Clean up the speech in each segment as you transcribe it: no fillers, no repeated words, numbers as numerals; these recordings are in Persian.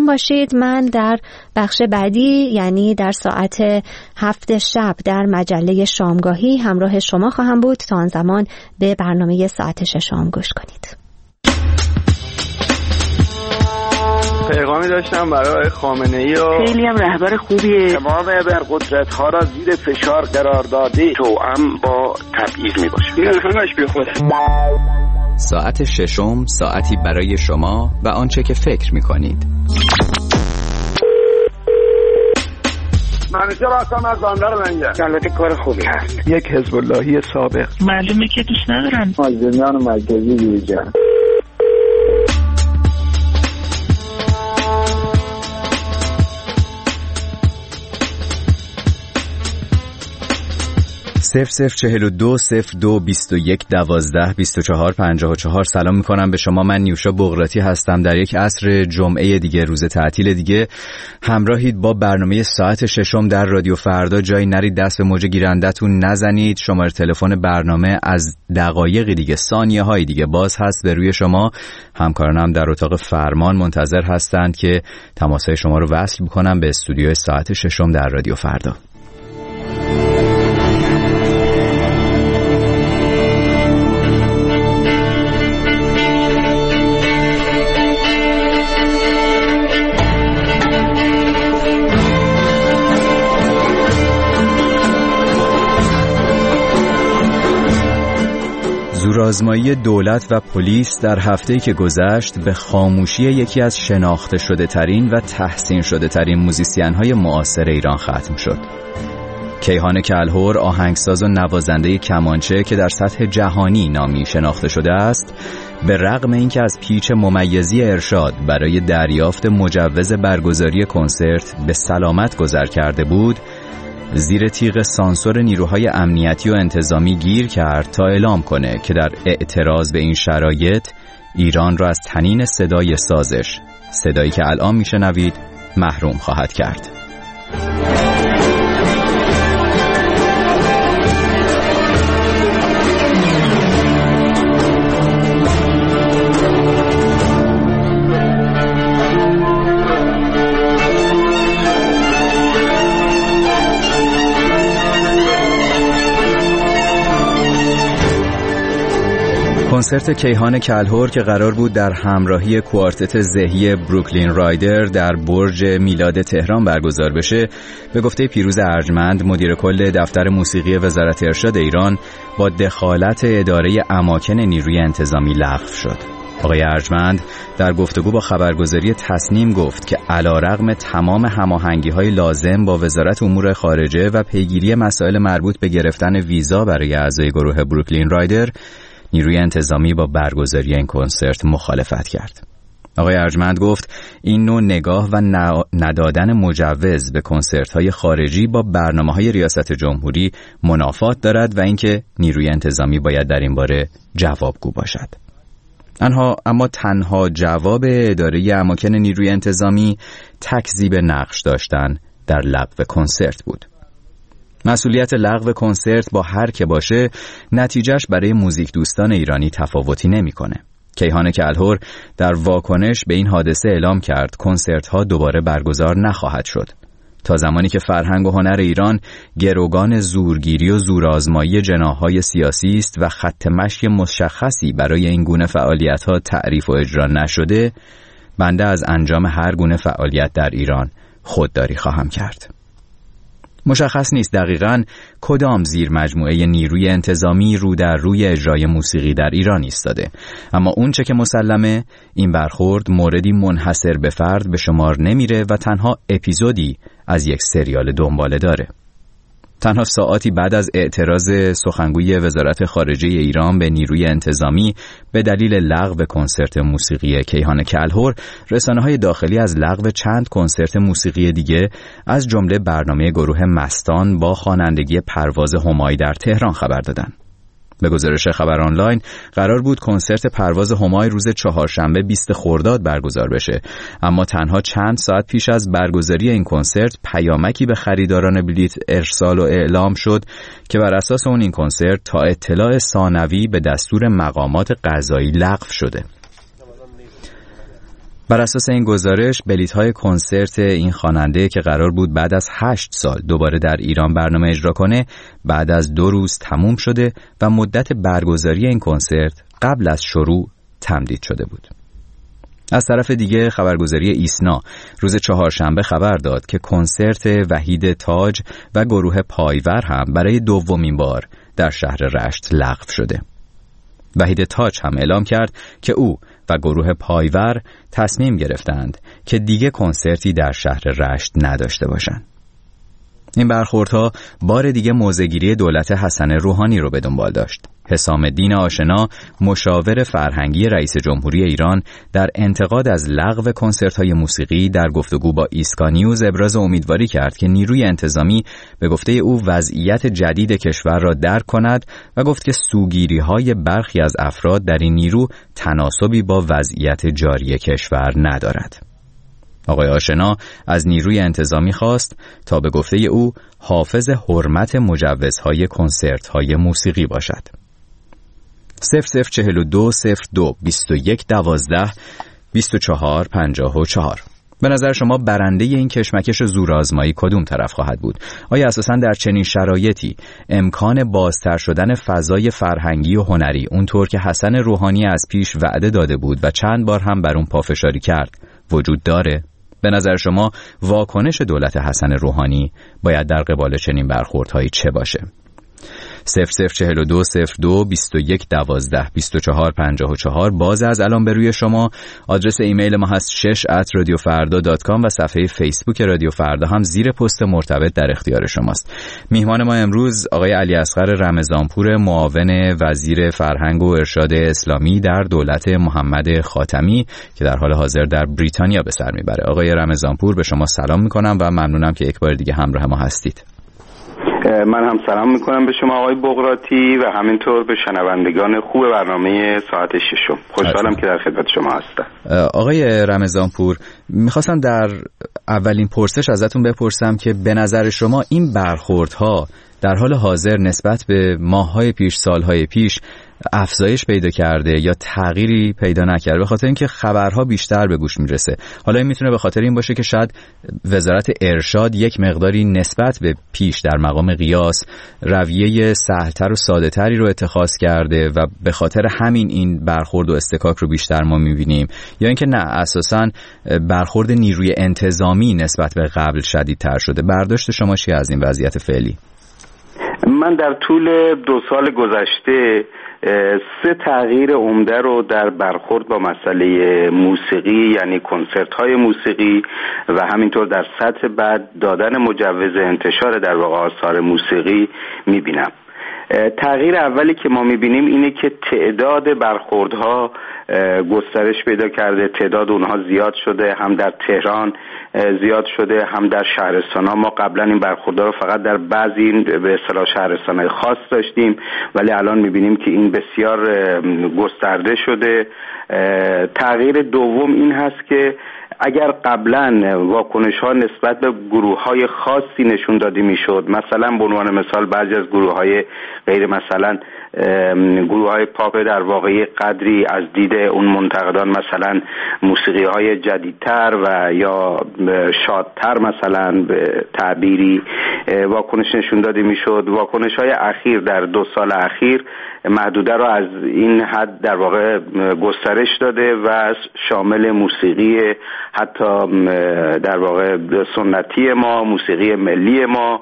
باشید. من در بخش بعدی، یعنی در ساعت 7 شب در مجله شامگاهی همراه شما خواهم بود. تا آن زمان به برنامه ساعت 6 گوش کنید. پیغامی داشتم برای خامنه‌ای و خیلی هم رهبر خوبیه. تمام ابرقدرت‌ها را زیر فشار قرار داده، توأم با تبعیض میباشه. این همش بی خوده. ساعت 6 ساعتی برای شما و آنچه که فکر می‌کنید. منوچهر هستم از بندر لنگر. البته کار خوبی هست. یک حزب اللهی سابق. معلومه که دوست ندارن. مازندران مرکزی دیجان. 0042 02 21 12 24 54. سلام میکنم به شما. من نیوشا بغراتی هستم. در یک عصر جمعه دیگه، روز تعطیل دیگه، همراهید با برنامه ساعت 6 در رادیو فردا. جایی نرید دست به موج گیرندتون نزنید. شماره تلفن برنامه از دقایقی دیگه، ثانیه های دیگه باز هست به روی شما. همکارانم در اتاق فرمان منتظر هستند که تماسهای شما رو وصل بکنم به استودیوی ساعت 6 در رادیو فردا. زورآزمایی دولت و پلیس در هفته‌ای که گذشت به خاموشی یکی از شناخته شده ترین و تحسین شده ترین موزیسین‌های معاصر ایران ختم شد. کیهان کلهر، آهنگساز و نوازنده کمانچه که در سطح جهانی نامی شناخته شده است، به رغم اینکه از پیچ ممیزی ارشاد برای دریافت مجوز برگزاری کنسرت به سلامت گذر کرده بود، زیر تیغ سانسور نیروهای امنیتی و انتظامی گیر کرد تا اعلام کنه که در اعتراض به این شرایط ایران را از طنین صدای سازش، صدایی که الان میشنوید، محروم خواهد کرد. کنسرت کیهان کلهر که قرار بود در همراهی کوارتت زهی بروکلین رایدر در برج میلاد تهران برگزار بشه، به گفته پیروز ارجمند، مدیر کل دفتر موسیقی وزارت ارشاد ایران، با دخالت اداره اماکن نیروی انتظامی لغو شد. آقای ارجمند در گفتگو با خبرگزاری تصنیم گفت که علیرغم تمام هماهنگی‌های لازم با وزارت امور خارجه و پیگیری مسائل مربوط به گرفتن ویزا برای اعضای گروه بروکلین رایدر، نیروی انتظامی با برگزاری این کنسرت مخالفت کرد. آقای ارجمند گفت این نوع نگاه و ندادن مجوز به کنسرت‌های خارجی با برنامه‌های ریاست جمهوری منافات دارد و اینکه نیروی انتظامی باید در این باره جوابگو باشد. اما تنها جواب اداره اماکن نیروی انتظامی تکذیب نقش داشتن در لغو کنسرت بود. مسئولیت لغو کنسرت با هر که باشه، نتیجهش برای موزیک دوستان ایرانی تفاوتی نمی‌کنه. کیهان کلهر در واکنش به این حادثه اعلام کرد کنسرت‌ها دوباره برگزار نخواهد شد تا زمانی که فرهنگ و هنر ایران گروگان زورگیری و زورآزمایی جناح‌های سیاسی است و خط مشی مشخصی برای این گونه فعالیت‌ها تعریف و اجرا نشده. بنده از انجام هر گونه فعالیت در ایران خودداری خواهم کرد. مشخص نیست دقیقاً کدام زیر مجموعه نیروی انتظامی رو در روی اجرای موسیقی در ایران ایستاده، اما اون چه که مسلمه این برخورد موردی منحصر به فرد به شمار نمیره و تنها اپیزودی از یک سریال دنباله داره. تنها ساعاتی بعد از اعتراض سخنگوی وزارت خارجه ایران به نیروی انتظامی به دلیل لغو کنسرت موسیقی کیهان کلهر، رسانه‌های داخلی از لغو چند کنسرت موسیقی دیگه از جمله برنامه گروه مستان با خوانندگی پرواز همایی در تهران خبر دادن. به گزارش خبر آنلاین قرار بود کنسرت پرواز همای روز چهارشنبه 20 خرداد برگزار بشه، اما تنها چند ساعت پیش از برگزاری این کنسرت پیامکی به خریداران بلیت ارسال و اعلام شد که بر اساس اون این کنسرت تا اطلاع ثانوی به دستور مقامات قضایی لغو شده. بر اساس این گزارش بلیط‌های کنسرت این خواننده که قرار بود بعد از 8 سال دوباره در ایران برنامه اجرا کنه بعد از 2 روز تموم شده و مدت برگزاری این کنسرت قبل از شروع تمدید شده بود. از طرف دیگه خبرگزاری ایسنا روز چهارشنبه خبر داد که کنسرت وحید تاج و گروه پایور هم برای دومین بار در شهر رشت لغو شده. وحید تاج هم اعلام کرد که او و گروه پایور تصمیم گرفتند که دیگه کنسرتی در شهر رشت نداشته باشند. این برخوردها بار دیگه موضع‌گیری دولت حسن روحانی رو به دنبال داشت. حسام الدین آشنا، مشاور فرهنگی رئیس جمهوری ایران، در انتقاد از لغو کنسرت‌های موسیقی در گفتگو با ایسکا نیوز ابراز امیدواری کرد که نیروی انتظامی به گفته او وضعیت جدید کشور را درک کند و گفت که سوگیری‌های برخی از افراد در این نیرو تناسبی با وضعیت جاری کشور ندارد. آقای آشنا از نیروی انتظامی خواست تا به گفته او حافظ حرمت مجوزهای کنسرت‌های موسیقی باشد. 0042 02 21 12 24 54. به نظر شما برنده این کشمکش زورآزمایی کدوم طرف خواهد بود؟ آیا اساساً در چنین شرایطی امکان بازتر شدن فضای فرهنگی و هنری اونطور که حسن روحانی از پیش وعده داده بود و چند بار هم بر اون پافشاری کرد وجود داره؟ به نظر شما واکنش دولت حسن روحانی باید در قبال چنین برخوردهایی چه باشه؟ 0042 02 21 12 24 54. باز از الان به روی شما. آدرس ایمیل ما هست 6@radiofarda.com و صفحه فیسبوک رادیو فردا هم زیر پست مرتبط در اختیار شماست. میهمان ما امروز آقای علی اصغر رمضانپور، معاون وزیر فرهنگ و ارشاد اسلامی در دولت محمد خاتمی که در حال حاضر در بریتانیا به سر میبره. آقای رمضانپور، به شما سلام میکنم و ممنونم که یک بار دیگه همراه ما هستید. من هم سلام میکنم به شما آقای بغراتی و همینطور به شنوندگان خوب برنامه ساعت 6. خوشحالم که در خدمت شما هستم. آقای رمضانپور، میخواستم در اولین پرسش ازتون بپرسم که به نظر شما این برخوردها در حال حاضر نسبت به ماه‌های پیش، سال‌های پیش افزایش پیدا کرده یا تغییری پیدا نکرده؟ به خاطر اینکه خبرها بیشتر به گوش میرسه. حالا این میتونه به خاطر این باشه که شاید وزارت ارشاد یک مقداری نسبت به پیش در مقام قیاس رویه سهل‌تر و ساده‌تری رو اتخاذ کرده و به خاطر همین این برخورد و استکاک رو بیشتر ما میبینیم، یا اینکه نه، اساساً برخورد نیروی انتظامی نسبت به قبل شدیدتر شده. برداشت شما چیه از این وضعیت فعلی؟ من در طول 2 سال گذشته 3 تغییر عمده رو در برخورد با مسئله موسیقی، یعنی کنسرت‌های موسیقی و همینطور در سطح بعد دادن مجوز انتشار در واقع آثار موسیقی می‌بینم. تغییر اولی که ما می‌بینیم اینه که تعداد برخوردها گسترش پیدا کرده، تعداد اونها زیاد شده، هم در تهران زیاد شده، هم در شهرستان‌ها. ما قبلا این برخوردها رو فقط در بعضی به اصطلاح شهرستان‌های خاص داشتیم، ولی الان می‌بینیم که این بسیار گسترده شده. تغییر دوم این هست که اگر قبلا واکنش‌ها نسبت به گروه‌های خاصی نشون داده می‌شد، مثلا به عنوان مثال بعضی از گروه‌های غیر مثلا گروه‌های پاپ در واقع قدری از دید اون منتقدان مثلا موسیقی‌های جدیدتر و یا شادتر مثلا به تعبیری واکنش نشون داده می‌شد، واکنش‌های اخیر در 2 سال اخیر محدوده رو از این حد در واقع گسترش داده و شامل موسیقی حتی در واقع سنتی ما، موسیقی ملی ما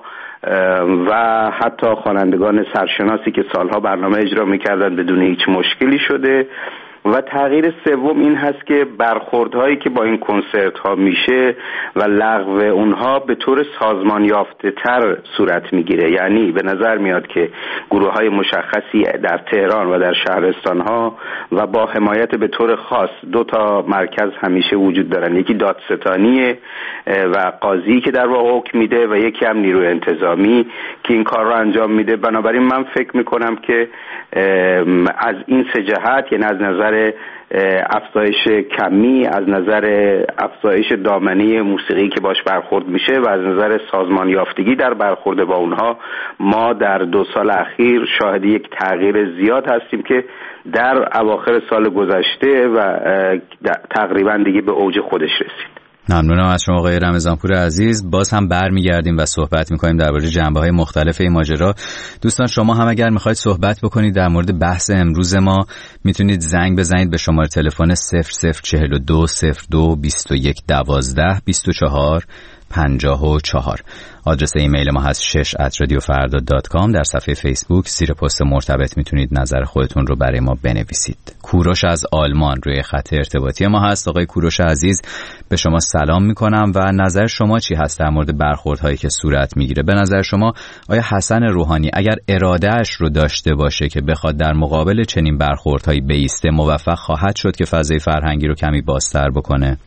و حتی خوانندگان سرشناسی که سالها برنامه اجرا می‌کردن بدون هیچ مشکلی شده. و تغییر سوم این هست که برخوردهایی که با این کنسرت ها میشه و لغو اونها به طور سازمان یافته تر صورت میگیره. یعنی به نظر میاد که گروه های مشخصی در تهران و در شهرستان ها و با حمایت به طور خاص 2 تا مرکز همیشه وجود دارن، یکی دادستانی و قاضی که در واقع حکم میده و یکی هم نیروی انتظامی که این کار رو انجام میده. بنابراین من فکر میکنم که از این 3 جهت، یعنی از نظر نظر افزایش کمی، از نظر افزایش دامنه موسیقی که باش برخورد میشه و از نظر سازمان یافتگی در برخورد با اونها، ما در 2 سال اخیر شاهد یک تغییر زیاد هستیم که در اواخر سال گذشته و تقریبا دیگه به اوج خودش رسید. ممنونم از شما آقای رمضانپور عزیز. باز هم برمیگردیم و صحبت میکنیم درباره جنبه‌های مختلف این ماجرا. دوستان شما هم اگر میخواید صحبت بکنید در مورد بحث امروز ما، میتونید زنگ بزنید به شماره تلفن 0042 02 21 12 24 54. آدرس ایمیل ما هست 6@radiofarda.com. در صفحه فیسبوک زیر پست مرتبط میتونید نظر خودتون رو برای ما بنویسید. کوروش از آلمان روی خط ارتباطی ما هست. آقای کوروش عزیز، به شما سلام میکنم و نظر شما چی هست در مورد برخوردهایی که صورت میگیره؟ به نظر شما آیا حسن روحانی اگر ارادهش رو داشته باشه که بخواد در مقابل چنین برخوردهایی بایسته، موفق خواهد شد که فضای فرهنگی رو کمی بازتر بکنه؟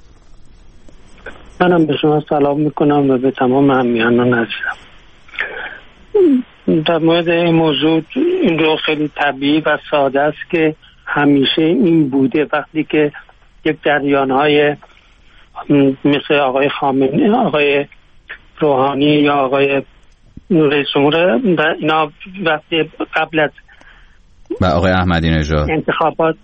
منم به شما سلام میکنم و به تمام همیهنان عزیزم. در مورد این موضوع این رو خیلی طبیعی و ساده است که همیشه این بوده. وقتی که یک جریان‌های مثل آقای خامنه‌ای، آقای روحانی یا آقای رئیس جمهور، اینا وقتی قبل از و آقای احمدی نژاد انتخابات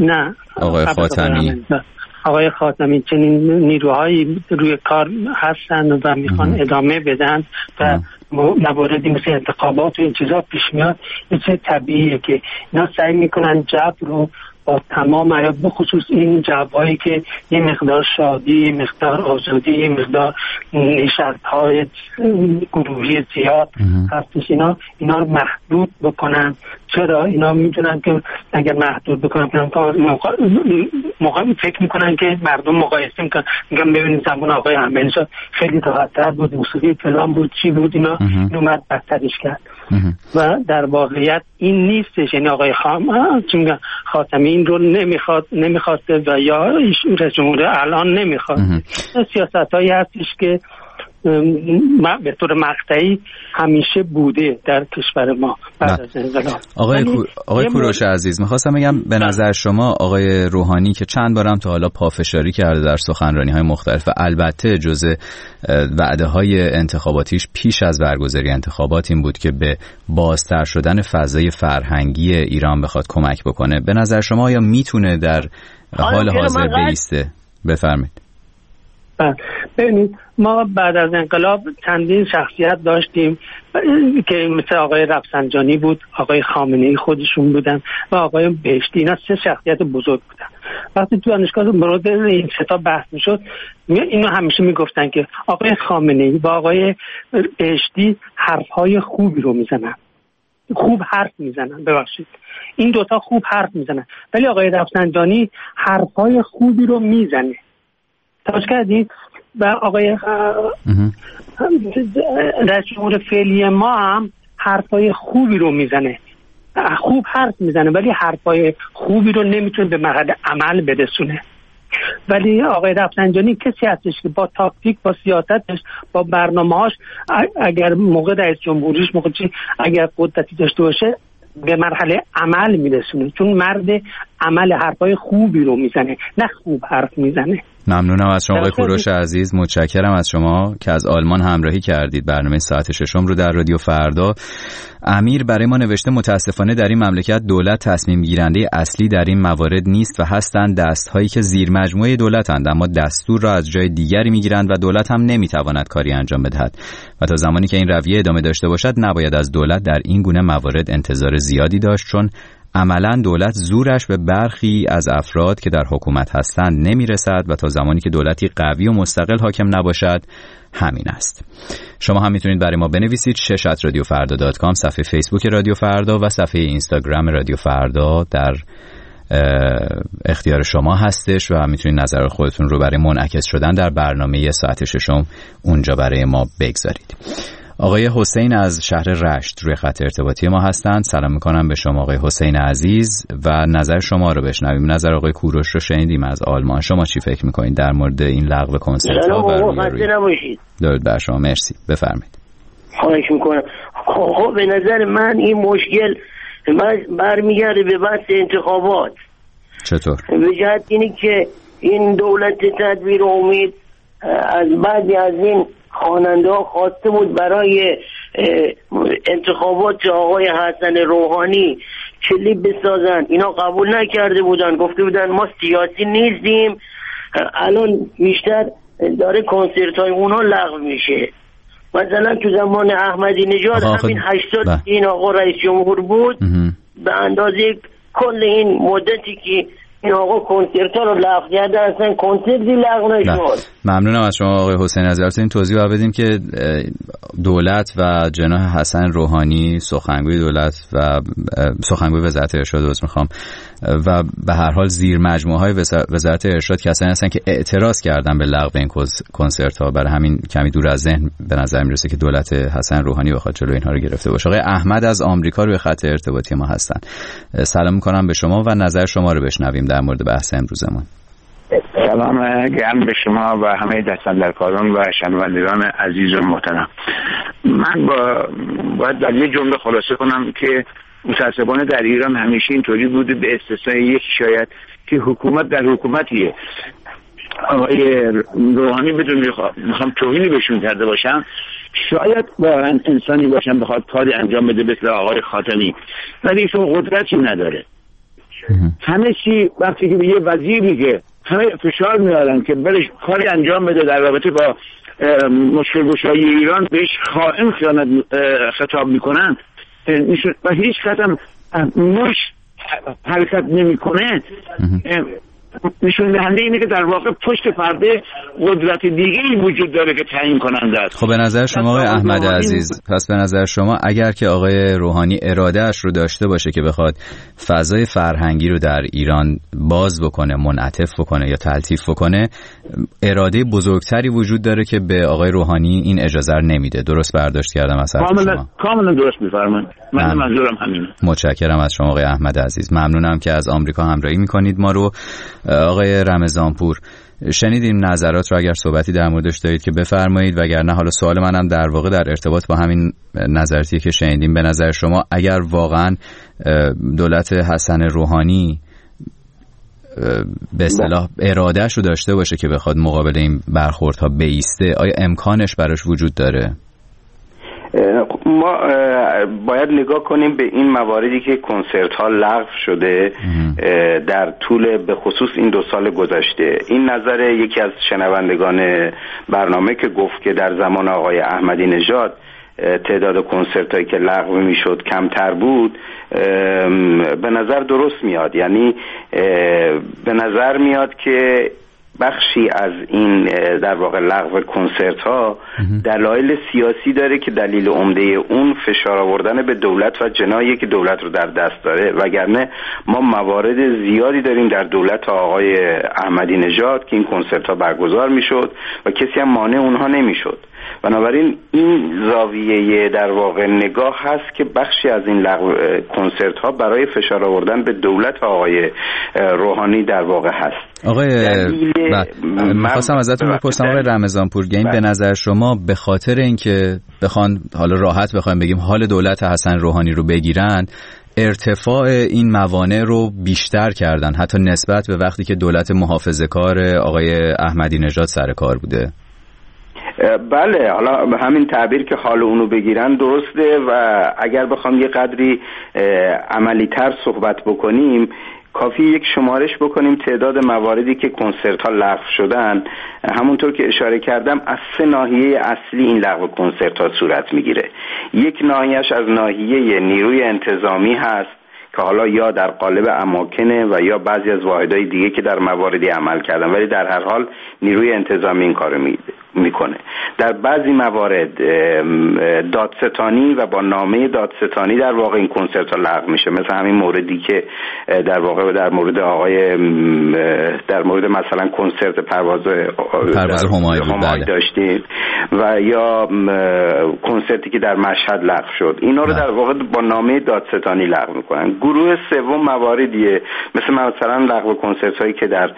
آقای خاتمی چنین نیروهایی روی کار هستن و میخوان ادامه بدن و مواردی مثل انتخابات و این چیزا پیش میاد، این چیز طبیعیه که اینا سعی میکنن جبر رو با تمام عیار، بخصوص این جبهایی که یه مقدار شادی، یه مقدار آزادی، یه مقدار نشست‌های گروهی زیاد هستش، اینا رو محدود بکنن. چرا؟ اینا میدونن که اگر محدود بکنن فکر میکنن که مردم مقایسه میکنن، میگن ببینید زمان آقای احمدی نژاد خیلی راحت‌تر بود، موسیقی فلان بود، چی بود، اینا اومد بدترش کرد. و در واقعیت این نیستش. یعنی آقای خاتمی این رو نمیخواسته و یا رئیس جمهور الان نمیخواد. سیاست‌هایی هستش که به طور مقطعی همیشه بوده در کشور ما بعد از انقلاب. آقای کوروش عزیز، میخواستم بگم به نظر شما آقای روحانی که چند بارم تا حالا پافشاری کرده در سخنرانی‌های مختلف و البته جزء وعده‌های انتخاباتیش پیش از برگزاری انتخابات این بود که به بازتر شدن فضای فرهنگی ایران بخواد کمک بکنه، به نظر شما آیا میتونه در حال حاضر بایسته؟ بفرمایید. ببینید، ما بعد از انقلاب چندین شخصیت داشتیم که مثل آقای رفسنجانی بود، آقای خامنه‌ای خودشون بودن و آقای بهشتی. اینا 3 شخصیت بزرگ بودن. وقتی تو دانشگاه مورد این 3 بحث میشد، اینو همیشه میگفتن که آقای خامنه‌ای و آقای بهشتی حرفهای خوبی رو میزنن، خوب حرف میزنن، ببخشید این 2 خوب حرف میزنن، ولی آقای رفسنجانی حرفهای خوبی رو میزنه. توجه کردید؟ و آقای رئیس جمهور فعلی ما هم حرفای خوبی رو میزنه، خوب حرف میزنه، ولی حرفای خوبی رو نمیتونه به مرحله عمل برسونه. ولی آقای رفسنجانی کسی هستش که با تاکتیک، با سیاستش، با برنامه‌هاش، اگر موقع رئیس جمهوریش اگر قدرتی داشته باشه به مرحله عمل میرسونه، چون مرد عمل، حرفای خوبی رو میزنه، نه خوب حرف میزنه. ممنونم از شما آقای کوروش عزیز، متشکرم از شما که از آلمان همراهی کردید. برنامه ساعت 6 رو در رادیو فردا. امیر برای ما نوشته متاسفانه در این مملکت دولت تصمیم گیرنده اصلی در این موارد نیست و هستند دست‌هایی که زیر مجموعه دولتند، اما دستور را از جای دیگری میگیرند و دولت هم نمیتواند کاری انجام بدهد و تا زمانی که این رویه ادامه داشته باشد نباید از دولت در این گونه موارد انتظار زیادی داشت، چون عملاً دولت زورش به برخی از افراد که در حکومت هستند نمیرسد و تا زمانی که دولتی قوی و مستقل حاکم نباشد همین است. شما هم میتونید برای ما بنویسید. 6@radiofarda.com صفحه فیسبوک رادیو فردا و صفحه اینستاگرام رادیو فردا در اختیار شما هستش و میتونید نظر خودتون رو برای منعکس شدن در برنامه ساعت 6 اونجا برای ما بگذارید. آقای حسین از شهر رشت روی خط ارتباطی ما هستند. سلام میکنم به شما آقای حسین عزیز و نظر شما رو بشنویم. نظر آقای کوروش رو شنیدیم از آلمان. شما چی فکر میکنید در مورد این لغو کنسرت ها و روی درود بر شما. مرسی، بفرمایید. خواهش میکنم. خب به نظر من این مشکل برمیگرده به بحث انتخابات. چطور؟ به جهت اینی که این دولت تدبیر امید از بعضی از این خواننده ها خواسته بود برای انتخابات آقای حسن روحانی کلیپ بسازن، اینا قبول نکرده بودن، گفته بودن ما سیاسی نیستیم. الان بیشتر داره کنسرت های اونها لغو میشه. مثلا تو زمان احمدی نژاد همین 80 این آقا رئیس جمهور بود، به اندازه کل این مدتی که این آقا کنسرت ها رو لغو کرده اصلا کنسرتی لغو نشد. ممنونم از شما آقای حسین نظرات. این توضیح رو بدیم که دولت و جناح حسن روحانی سخنگوی دولت و سخنگوی وزارت ارشاد و به هر حال زیر مجموعه های وزارت ارشاد کسانی هستن که اعتراض کردن به لغو این کنسرت ها. برای همین کمی دور از ذهن به نظر میرسه که دولت حسن روحانی بخواد جلوی اینها رو گرفته باشه. آقای احمد از آمریکا روی خط ارتباطی ما هستن. سلام میکنم به شما و نظر شما رو بشنویم در مورد بحث امروزمون. سلام گرم به شما و همه دستاندرکاران و شنوندگان عزیز و محترم. من باید در یه جمله خلاصه کنم که متاسفانه در ایران همیشه اینطوری بوده، به استثنای یک شاید که حکومت در حکومتیه. آقای روحانی بدون میخوام توهینی بهشون کرده باشم، شاید واقعا انسانی باشم بخواد کاری انجام بده مثل آقای خاتمی، ولی ایشون قدرتی نداره. همه چی وقتی که به یه وزیری که همه فشار میارن که برش کاری انجام بده در رابطه با مشکل گشایی ایران، بهش خائن خطاب میکنن و هیچ قدم مش حرکت نمیکنه، نشون دهنده اینه که در واقع پشت پرده قدرت دیگه‌ای وجود داره که تعیین کننده است. خب به نظر شما آقای احمد عزیز، پس به نظر شما اگر که آقای روحانی ارادهش رو داشته باشه که بخواد فضای فرهنگی رو در ایران باز بکنه، منعطف بکنه یا تلطیف بکنه، اراده بزرگتری وجود داره که به آقای روحانی این اجازه رو نمیده. درست برداشت کردم از حرف شما؟ کاملا درست می‌فرمایید. من منظورم همینه. متشکرم از شما آقای احمد عزیز. ممنونم که از آمریکا همراهی می‌کنید ما رو. آقای رمضانپور، شنیدیم نظرات رو، اگر صحبتی در موردش دارید که بفرمایید، وگرنه حالا سوال منم در واقع در ارتباط با همین نظراتی که شنیدیم. به نظر شما اگر واقعا دولت حسن روحانی به اصطلاح ارادهش رو داشته باشه که بخواد مقابل این برخوردها بایسته، آیا امکانش براش وجود داره؟ ما باید نگاه کنیم به این مواردی که کنسرت ها لغو شده در طول به خصوص این 2 سال گذشته. این نظر یکی از شنوندگان برنامه که گفت که در زمان آقای احمدی نژاد تعداد کنسرت هایی که لغو میشد کمتر بود، به نظر درست میاد. یعنی به نظر میاد که بخشی از این در واقع لغو کنسرت ها دلایل سیاسی داره که دلیل عمده اون فشار آوردن به دولت و جناحی که دولت رو در دست داره، وگرنه ما موارد زیادی داریم در دولت آقای احمدی نژاد که این کنسرت ها برگزار میشد و کسی هم مانع اونها نمیشد. بنابراین این زاویه در واقع نگاه هست که بخشی از این لغو کنسرت ها برای فشار آوردن به دولت آقای روحانی در واقع هست. آقای می‌خواستم ازتون بپرسم آقای رمضانپور، این به نظر شما به خاطر اینکه بخوان حالا راحت بخوایم بگیم حال دولت حسن روحانی رو بگیرن، ارتفاع این موانع رو بیشتر کردن حتی نسبت به وقتی که دولت محافظه‌کار آقای احمدی نژاد سر کار بوده؟ بله، حالا همین تعبیر که حال اونو بگیرن درسته و اگر بخوام یه قدری عملی تر صحبت بکنیم، کافی یک شمارش بکنیم تعداد مواردی که کنسرت ها لغو شدن. همونطور که اشاره کردم از 3 ناحیه اصلی این لغو کنسرت ها صورت میگیره. یک ناحیهش از ناحیه نیروی انتظامی هست که حالا یا در قالب اماکنه و یا بعضی از واحدهای دیگه که در مواردی عمل کردن، ولی در هر حال نیروی انتظامی این کارو میکنه. در بعضی موارد دادستانی و با نامه دادستانی در واقع این کنسرت ها لغو میشه، مثل همین موردی که در واقع در مورد آقای در مورد مثلا کنسرت پرواز همایی داشتیم و یا کنسرتی که در مشهد لغو شد. اینا رو در واقع با نامه دادستانی لغو میکنن. گروه سوم مواردیه مثلا لغو کنسرت هایی که در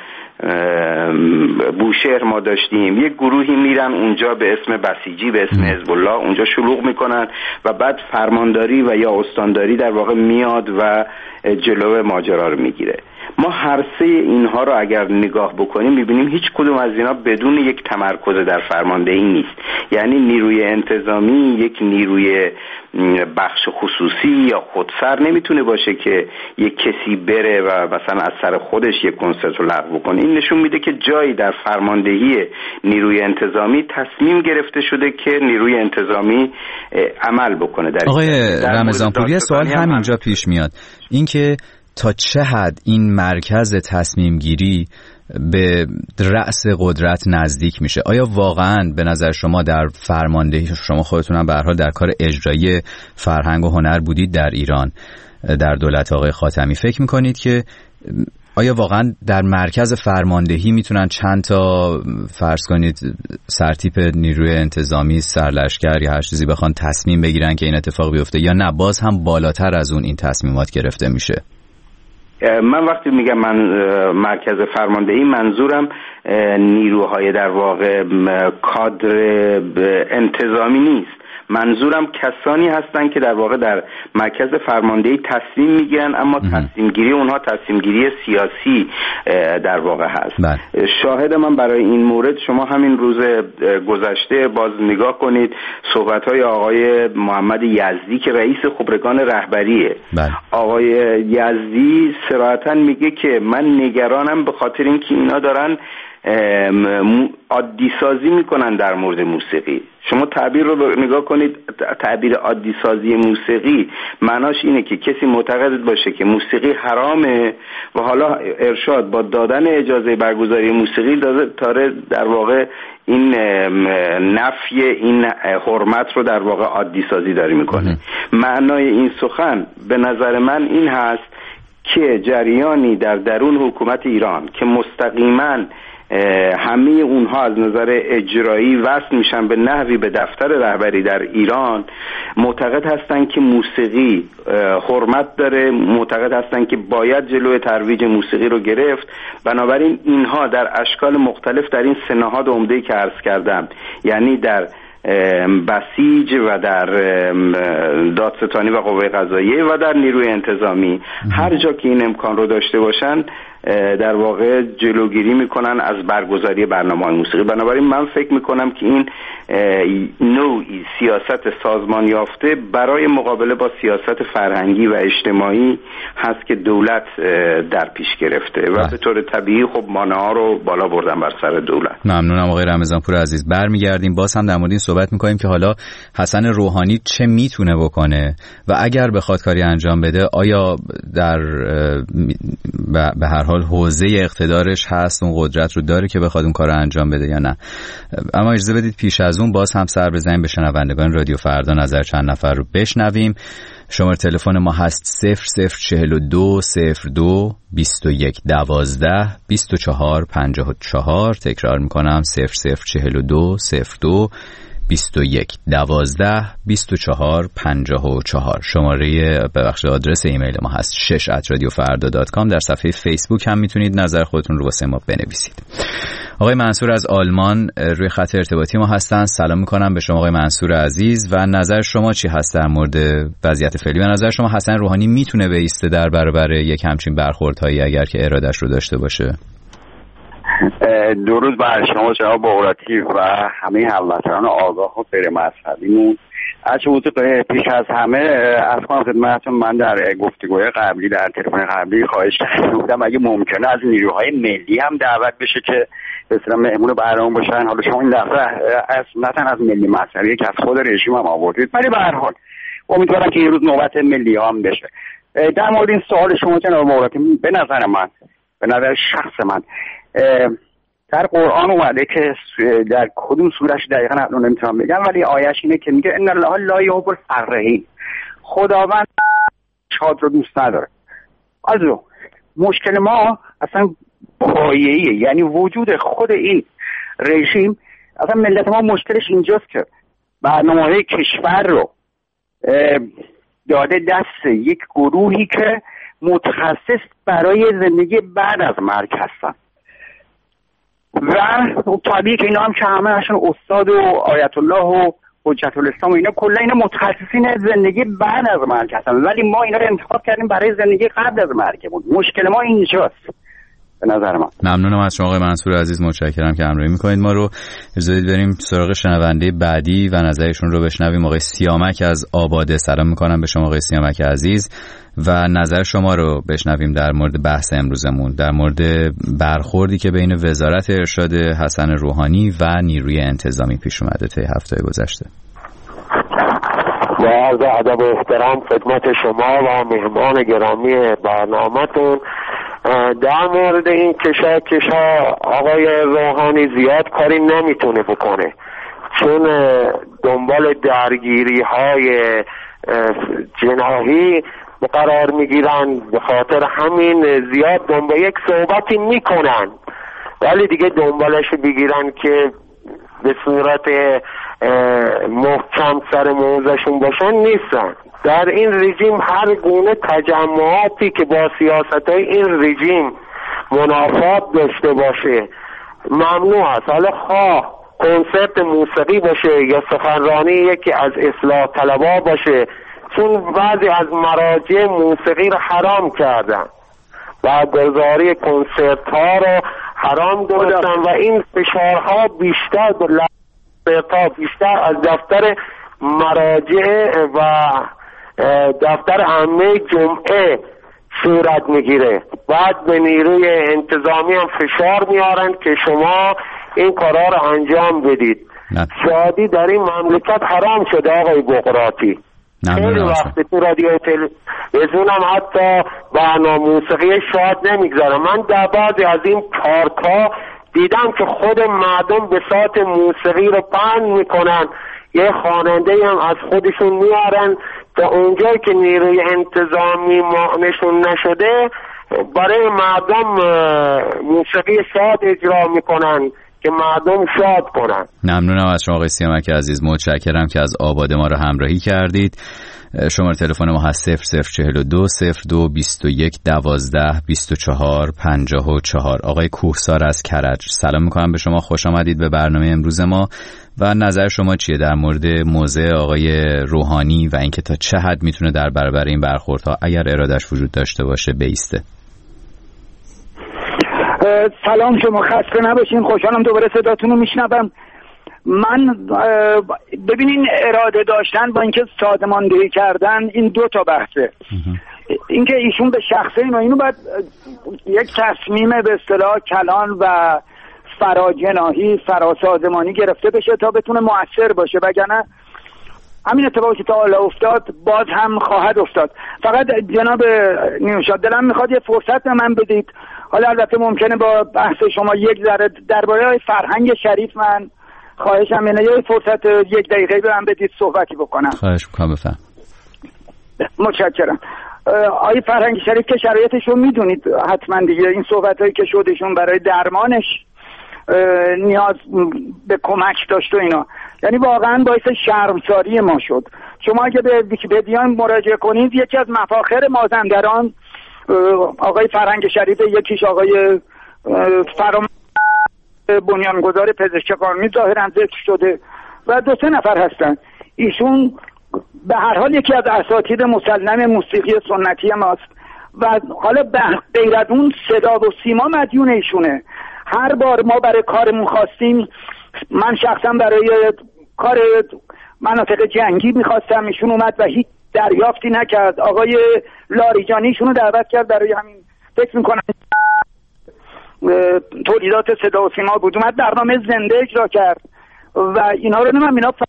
بوشهر ما داشتیم. یک گروهی میرن اونجا به اسم بسیجی، به اسم حزب الله، اونجا شلوغ میکنن و بعد فرمانداری و یا استانداری در واقع میاد و جلو ماجرا رو میگیره. ما هر سه اینها رو اگر نگاه بکنیم میبینیم هیچ کدوم از اینا بدون یک تمرکز در فرماندهی نیست. یعنی نیروی انتظامی یک نیروی بخش خصوصی یا خودسر نمیتونه باشه که یک کسی بره و مثلا از سر خودش یک کنسرت رو لغو کنه. این نشون میده که جایی در فرماندهی نیروی انتظامی تصمیم گرفته شده که نیروی انتظامی عمل بکنه. آقای رمضانپوری سوال همینجا پیش میاد، اینکه تا چه حد این مرکز تصمیم گیری به رأس قدرت نزدیک میشه؟ آیا واقعاً به نظر شما در فرماندهی، شما خودتون هم به هر حال در کار اجرایی فرهنگ و هنر بودید در ایران در دولت آقای خاتمی، فکر میکنید که آیا واقعاً در مرکز فرماندهی میتونن چند تا فرض کنید سرتیپ نیروی انتظامی، سرلشکر یا هر چیزی بخوان تصمیم بگیرن که این اتفاق بیفته، یا نه باز هم بالاتر از اون این تصمیمات گرفته میشه؟ من وقتی میگم من مرکز فرماندهی منظورم نیروهای در واقع کادر انتظامی نیست، منظورم کسانی هستن که در واقع در مرکز فرماندهی تصمیم میگیرن، اما تصمیم گیری اونها تصمیم گیری سیاسی در واقع هست. شاهد من برای این مورد شما همین روز گذشته باز نگاه کنید صحبت‌های آقای محمد یزدی که رئیس خبرگان رهبریه. آقای یزدی صراحتاً میگه که من نگرانم به خاطر اینکه اینا دارن عادی سازی میکنن در مورد موسیقی. شما تعبیر رو نگاه کنید، تعبیر عادی سازی موسیقی معناش اینه که کسی معتقد باشه که موسیقی حرامه و حالا ارشاد با دادن اجازه برگزاری موسیقی داره در واقع این نفی این حرمت رو در واقع عادی سازی داره میکنه. معنای این سخن به نظر من این هست که جریانی در درون حکومت ایران که مستقیما همه اونها از نظر اجرایی وصل میشن به نحوی به دفتر رهبری در ایران، معتقد هستن که موسیقی حرمت داره، معتقد هستن که باید جلوی ترویج موسیقی رو گرفت. بنابراین اینها در اشکال مختلف در این سه نهاد عمده‌ای که عرض کردم، یعنی در بسیج و در دادستانی و قوه قضاییه و در نیروی انتظامی، هر جا که این امکان رو داشته باشن در واقع جلوگیری میکنن از برگزاری برنامه‌های موسیقی. بنابراین من فکر میکنم که این نوعی سیاست سازمان یافته برای مقابله با سیاست فرهنگی و اجتماعی هست که دولت در پیش گرفته و به طور طبیعی خب مانع‌ها رو بالا بردن بر سر دولت. ممنونم آقای رمضانپور عزیز. برمیگردیم باز هم در مورد این صحبت میکنیم که حالا حسن روحانی چه میتونه بکنه و اگر بخواد کاری انجام بده آیا در به هر حال حوزه اقتدارش هست، اون قدرت رو داره که بخواد اون کار رو انجام بده یا نه. اما اجازه بدید پیش از اون باز هم سر بزنیم به شنوندگان رادیو فردا، نظر چند نفر رو بشنویم. شماره تلفن ما هست 0042 02 21 12 24 54. تکرار میکنم 0042 02 21 12 24 54. شماره آدرس ایمیل ما هست 6@radiofarda.com. در صفحه فیسبوک هم میتونید نظر خودتون رو واسه ما بنویسید. آقای منصور از آلمان روی خط ارتباطی ما هستن. سلام میکنم به شما آقای منصور عزیز و نظر شما چی هست در مورد وضعیت فعلی؟ و نظر شما حسن روحانی میتونه بایسته در برابر یک همچین برخوردهایی اگر که ارادش رو داشته باشه؟ درود بر شما جناب بغراتی و همه هموطنان آگاه و غیر مذهبیمون. از پیش از همه از کنم خدمتتون، من در گفتگوی قبلی در تلفن قبلی خواهش کرده بودم اگه ممکنه از نیروهای ملی هم دعوت بشه که به اصطلاح مهمون برنامه باشن. حالا شما این دفعه اصلا از ملی مذهبی که از خود رژیم هم آوردید، ولی به هر حال امیدوارم که یه روز نوبت ملی ها هم بشه. در مورد این سوال شما جناب بغراتی، به نظر من، به نظر شخص من، در قرآن اومده که در کدوم سورش دقیقا الان نمیتونم بگم، ولی آیش اینه که میگه ان الله لا یحب الفرحین، خداوند شاد رو دوست نداره. از مشکل ما اصلا پایه‌ایه، یعنی وجود خود این رژیم، اصلا ملت ما مشکلش اینجاست که برنامه‌های کشور رو داده دست یک گروهی که متخصص برای زندگی بعد از مرگ هستن و طبیعی که اینا هم که همه هاشون استاد و آیت الله و حجت الاسلام و اینا کلا اینا متخصصین زندگی بعد از مرگ هستن، ولی ما اینا رو انتخاب کردیم برای زندگی قبل از مرگمون. مشکل ما اینجاست به نظر من. ممنونم از شما آقای منصور عزیز، متشکرم که همراهی میکنید ما رو. اجازه بدید بریم سراغ شنونده بعدی و نظرشون رو بشنویم. آقای سیامک از آباده. سلام میکنم به شما آقای سیامک عزیز و نظر شما رو بشنویم در مورد بحث امروزمون، در مورد برخوردی که بین وزارت ارشاد حسن روحانی و نیروی انتظامی پیش اومده طی هفته گذشته. با عرض ادب و احترام خدمت شما و مهمان گرامی برنامه‌تون، در مورد این کشاکش ها آقای روحانی زیاد کاری نمیتونه بکنه، چون دنبال درگیری های جناحی قرار میگیرن، به خاطر همین زیاد دنبال یک صحبتی میکنن، ولی دیگه دنبالش بگیرن که به صورت محکم سر موضعشون باشن نیستن. در این رژیم هر گونه تجمعاتی که با سیاستهای این رژیم منافات داشته باشه ممنوع است. حالا خواه کنسرت موسیقی باشه یا سخنرانی یکی از اصلاح طلبا باشه، چون بعضی از مراجع موسیقی رو حرام کردن و گذاری کنسرت ها رو حرام داشتن و این فشارها بیشتر بیشتر از دفتر مراجع و دفتر عامه جمعه صورت میگیره. بعد به نیروی انتظامی هم فشار میارن که شما این کارا رو انجام بدید. شادی در این مملکت حرام شده آقای بقراطی. خیلی وقت تو رادیو تلویزیون هم حتی برنامه موسیقی شاد نمیگذارم. من در بعضی از این پارک‌ها دیدم که خود مردم به صوت موسیقی رو پهن میکنن، یه خواننده هم از خودشون میارن تا اونجایی که نیروی انتظامی نشون نشده برای مردم موسیقی شاد اجرا میکنن که مردم شاد کنن. ممنونم از شما آقای سیامک عزیز، متشکرم که از آباده ما رو همراهی کردید. شماره تلفن ما هست 0042 02 21 12 24 54. آقای کوهسار از کرج. سلام میکنم به شما، خوش آمدید به برنامه امروز ما و نظر شما چیه در مورد موضع آقای روحانی و اینکه تا چه حد میتونه در برابر این برخوردها اگر ارادش وجود داشته باشه بیسته؟ سلام، شما خسته نباشین، خوشحالم دوباره صداتون رو میشنوم. من ببینین اراده داشتن با اینکه سازماندهی کردن این دو تا بحثه. اینکه ایشون به شخصه اینو باید یک تصمیم به اصطلاح کلان و فراجناحی فراسازمانی گرفته بشه تا بتونه مؤثر باشه، وگرنه همین اتفاقی که تا حالا افتاد باز هم خواهد افتاد. فقط جناب نیوشاد دلم میخواد یه فرصت به من بدید. حالا البته ممکنه با بحث شما یک ذره درباره فرهنگ شریف من خواهشم اینه یه فرصت 1 دقیقه به من بدید صحبتی بکنم. خواهش میکنم، بفهم. متشکرم. آقای فرهنگ شریف که شرایطش رو میدونید حتما دیگه، این صحبتایی که شدشون برای درمانش نیاز به کمک داشت و اینا، یعنی واقعا باعث شرمساری ما شد. شما اگه به ویکی‌پدیا مراجعه کنید یکی از مفاخر مازندران آقای فرهنگ شریف، یکیش آقای فرام بنیانگذار پزشکی قانونی ظاهرا ذکر شده و 2-3 نفر هستن. ایشون به هر حال یکی از اساتید مسلم موسیقی سنتی ماست و حالا غیر از اون صدا و سیما مدیون ایشونه. هر بار ما برای کارمون خواستیم، من شخصا برای کار مناطق جنگی میخواستم، ایشون اومد و هیچ دریافتی نکرد. آقای لاریجانی ایشونو دعوت کرد برای همین، فکر میکنم تولیدات صدا و سیما بود، اومد برنامه زنده اجرا کرد و اینا رو نمیم اینا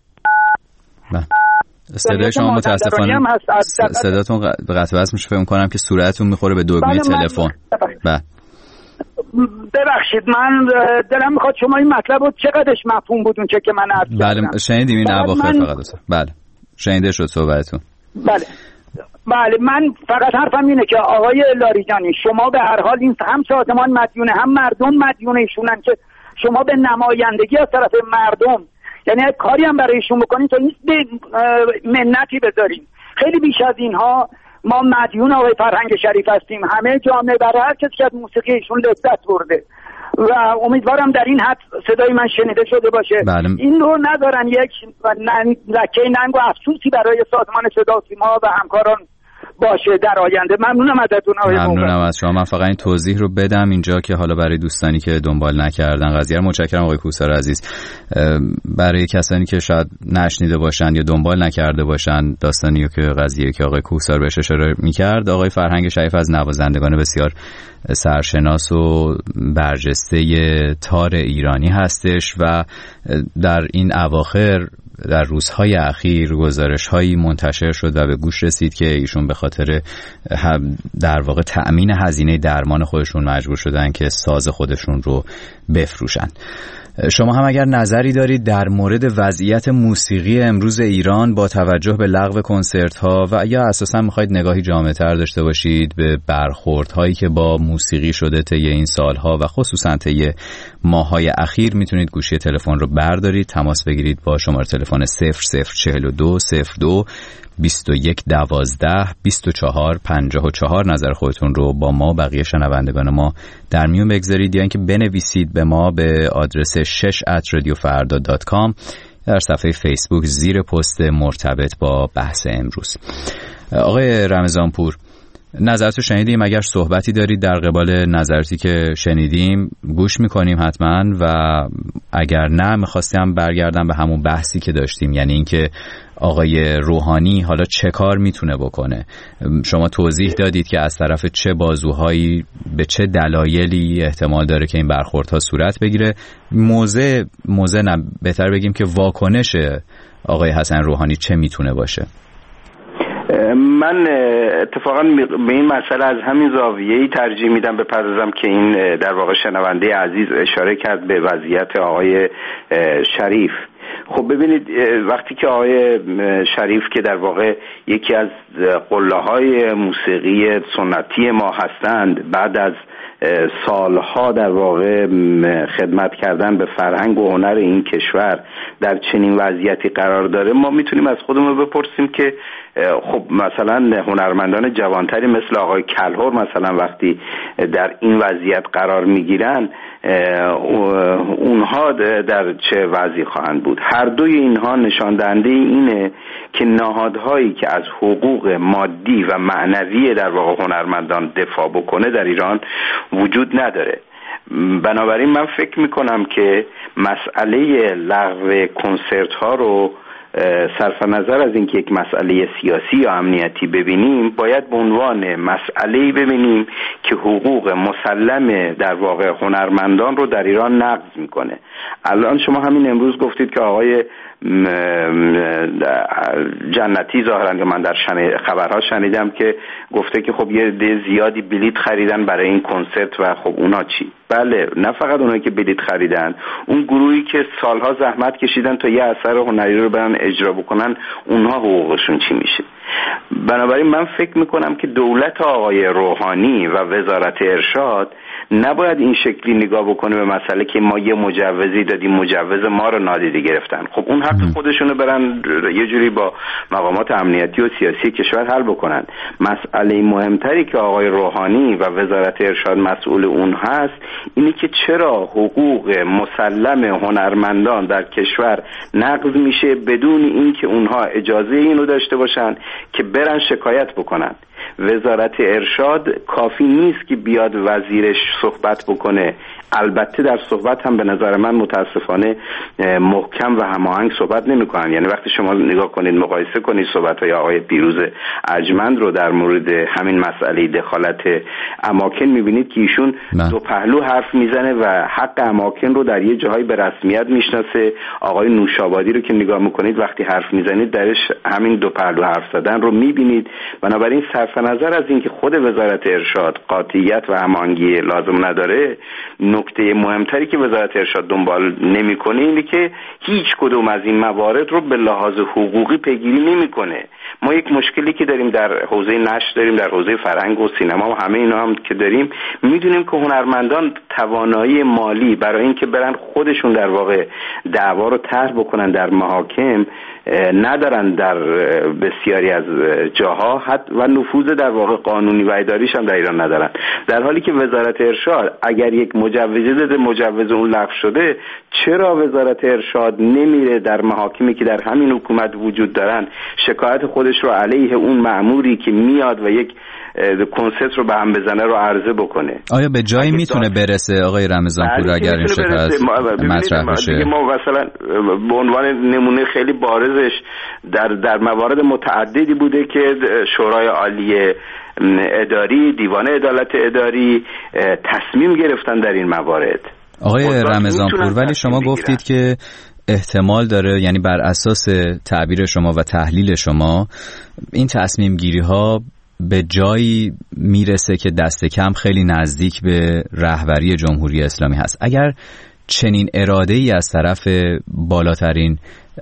صدای شما متاسفانه صداتون قطع وصل میشه، فکر کنم که صورتتون میخوره به دکمه تلفن. ببخشید، من دلم میخواد شما این مطلب رو چقدرش مفهوم بود اون چه که من عرض کردم. بله شنیدیم این اواخر فقط. بله شنیده شد صحبتتون. بله من فقط حرفم اینه که آقای لاریجانی شما به هر حال این هم سازمان مدیونه هم مردم مدیونه ایشونن که شما به نمایندگی از طرف مردم، یعنی کاری هم برای ایشون بکنید تا این منتی بذارید. خیلی بیش از اینها ما مدیون آقای فرهنگ شریف هستیم. همه جامعه برای هر کسی که از موسیقی ایشون لذت برده و امیدوارم در این حد صدای من شنیده شده باشه. بله. این رو ندارن یک لکه ننگ و افسوسی برای سازمان صدا و سیما و همکاران باشه در آینده. ممنونم ازتون آقای موقع. ممنونم از شما. من فقط این توضیح رو بدم اینجا که حالا برای دوستانی که دنبال نکردن قضیه. متشکرم آقای کوثر عزیز. برای کسانی که شاید نشنیده باشن یا دنبال نکرده باشن داستانی که قضیه که آقای کوثر بهش اشاره می‌کرد، آقای فرهنگ شریف از نوازندگان بسیار سرشناس و برجسته تار ایرانی هستش و در این اواخر در روزهای اخیر گزارش‌هایی منتشر شد و به گوش رسید که ایشون به خاطر در واقع تأمین هزینه درمان خودشون مجبور شدن که ساز خودشون رو بفروشن. شما هم اگر نظری دارید در مورد وضعیت موسیقی امروز ایران با توجه به لغو کنسرت‌ها و یا اساساً می‌خواید نگاهی جامع‌تر داشته باشید به برخوردهایی که با موسیقی شده طی این سال‌ها و خصوصاً طی ماه‌های اخیر، میتونید گوشی تلفن رو بردارید، تماس بگیرید با شماره تلفن 0042 02 21 12 24 54 نظر خودتون رو با ما بقیه شنوندگان ما در میون بگذارید یا اینکه بنویسید به ما به آدرس 6@radiofarda.com در صفحه فیسبوک زیر پست مرتبط با بحث امروز. آقای رمضانپور، نظرتو شنیدیم، اگر صحبتی دارید در قبال نظراتی که شنیدیم گوش میکنیم حتما، و اگر نه میخواستم برگردم به همون بحثی که داشتیم، یعنی اینکه آقای روحانی حالا چه کار میتونه بکنه. شما توضیح دادید که از طرف چه بازوهایی به چه دلایلی احتمال داره که این برخوردها صورت بگیره. موضع نه، بهتر بگیم که واکنش آقای حسن روحانی چه میتونه باشه. من اتفاقا به این مسئله از همین زاویه‌ای ترجیح میدم بپردازم که این در واقع شنونده عزیز اشاره کرد به وضعیت آقای شریف. خب ببینید، وقتی که آقای شریف که در واقع یکی از قله‌های موسیقی سنتی ما هستند، بعد از سالها در واقع خدمت کردن به فرهنگ و هنر این کشور در چنین وضعیتی قرار داره، ما میتونیم از خودمون بپرسیم که خب مثلا هنرمندان جوانتری مثل آقای کلهر مثلا وقتی در این وضعیت قرار میگیرن اونها در چه وضعی خواهند بود. هر دوی اینها نشان دهنده اینه که نهادهایی که از حقوق مادی و معنوی در واقع هنرمندان دفاع بکنه در ایران وجود نداره. بنابراین من فکر میکنم که مسئله لغو کنسرت ها رو صرف نظر از اینکه یک مسئله سیاسی یا امنیتی ببینیم، باید به عنوان مسئله‌ای ببینیم که حقوق مسلم در واقع هنرمندان رو در ایران نقض میکنه. الان شما همین امروز گفتید که آقای جنتی ظاهرا که من در خبرها شنیدم که گفته که خب یه عده زیادی بلیت خریدن برای این کنسرت و خب اونا چی؟ بله، نه فقط اونایی که بلیت خریدن، اون گروهی که سالها زحمت کشیدن تا یه اثر هنری رو برن اجرا بکنن، اونها حقوقشون چی میشه؟ بنابراین من فکر میکنم که دولت آقای روحانی و وزارت ارشاد نباید این شکلی نگاه بکنه به مسئله که ما یه مجوزی دادیم، مجوز ما رو نادیده گرفتن. خب اون حق خودشونو برن یه جوری با مقامات امنیتی و سیاسی کشور حل بکنن. مسئله مهمتری که آقای روحانی و وزارت ارشاد مسئول اون هست اینه که چرا حقوق مسلم هنرمندان در کشور نقض میشه بدون اینکه اونها اجازه اینو داشته باشن که برن شکایت بکنن. وزارت ارشاد کافی نیست که بیاد وزیرش صحبت بکنه. البته در صحبت هم به نظر من متاسفانه محکم و هماهنگ صحبت نمی‌کنن. یعنی وقتی شما نگاه کنید، مقایسه کنید صحبت‌های آقای پیروز ارجمند رو در مورد همین مسئله دخالت اماکن، می‌بینید که ایشون دو پهلو حرف میزنه و حق اماکن رو در یه جاهایی به رسمیت میشناسه. آقای نوشابادی رو که نگاه می‌کنید وقتی حرف میزنید درش همین دو پهلو حرف زدن رو می‌بینید. بنابراین صرف نظر از اینکه خود وزارت ارشاد قاطعیت و هماهنگی لازم نداره، نکته مهمتری که وزارت ارشاد دنبال نمی‌کنه اینه که هیچ کدوم از این موارد رو به لحاظ حقوقی پیگیری نمی‌کنه. ما یک مشکلی که داریم در حوزه نشر داریم، در حوزه فرهنگ و سینما و همه اینا هم که داریم، می‌دونیم که هنرمندان توانایی مالی برای اینکه برن خودشون در واقع دعوا رو طرح بکنن در محاکم ندارن در بسیاری از جاها و نفوذ در واقع قانونی و اداریش هم در ایران ندارن، در حالی که وزارت ارشاد اگر یک مجوزی داده مجوز اون لغو شده، چرا وزارت ارشاد نمیره در محاکمی که در همین حکومت وجود دارن شکایت خودش رو علیه اون مأموری که میاد و یک کنسرت رو به هم بزنه رو عرضه بکنه؟ آیا به جایی میتونه برسه آقای رمضانپور اگر این شکایت مطرح بشه؟ ما مثلا به عنوان نمونه خیلی بارزش در موارد متعددی بوده که شورای عالی اداری، دیوان عدالت اداری تصمیم گرفتن در این موارد. آقای رمضانپور، ولی شما گفتید که احتمال داره، یعنی بر اساس تعبیر شما و تحلیل شما این تصمیم گیری ها به جایی میرسه که دست کم خیلی نزدیک به رهبری جمهوری اسلامی هست. اگر چنین اراده‌ای از طرف بالاترین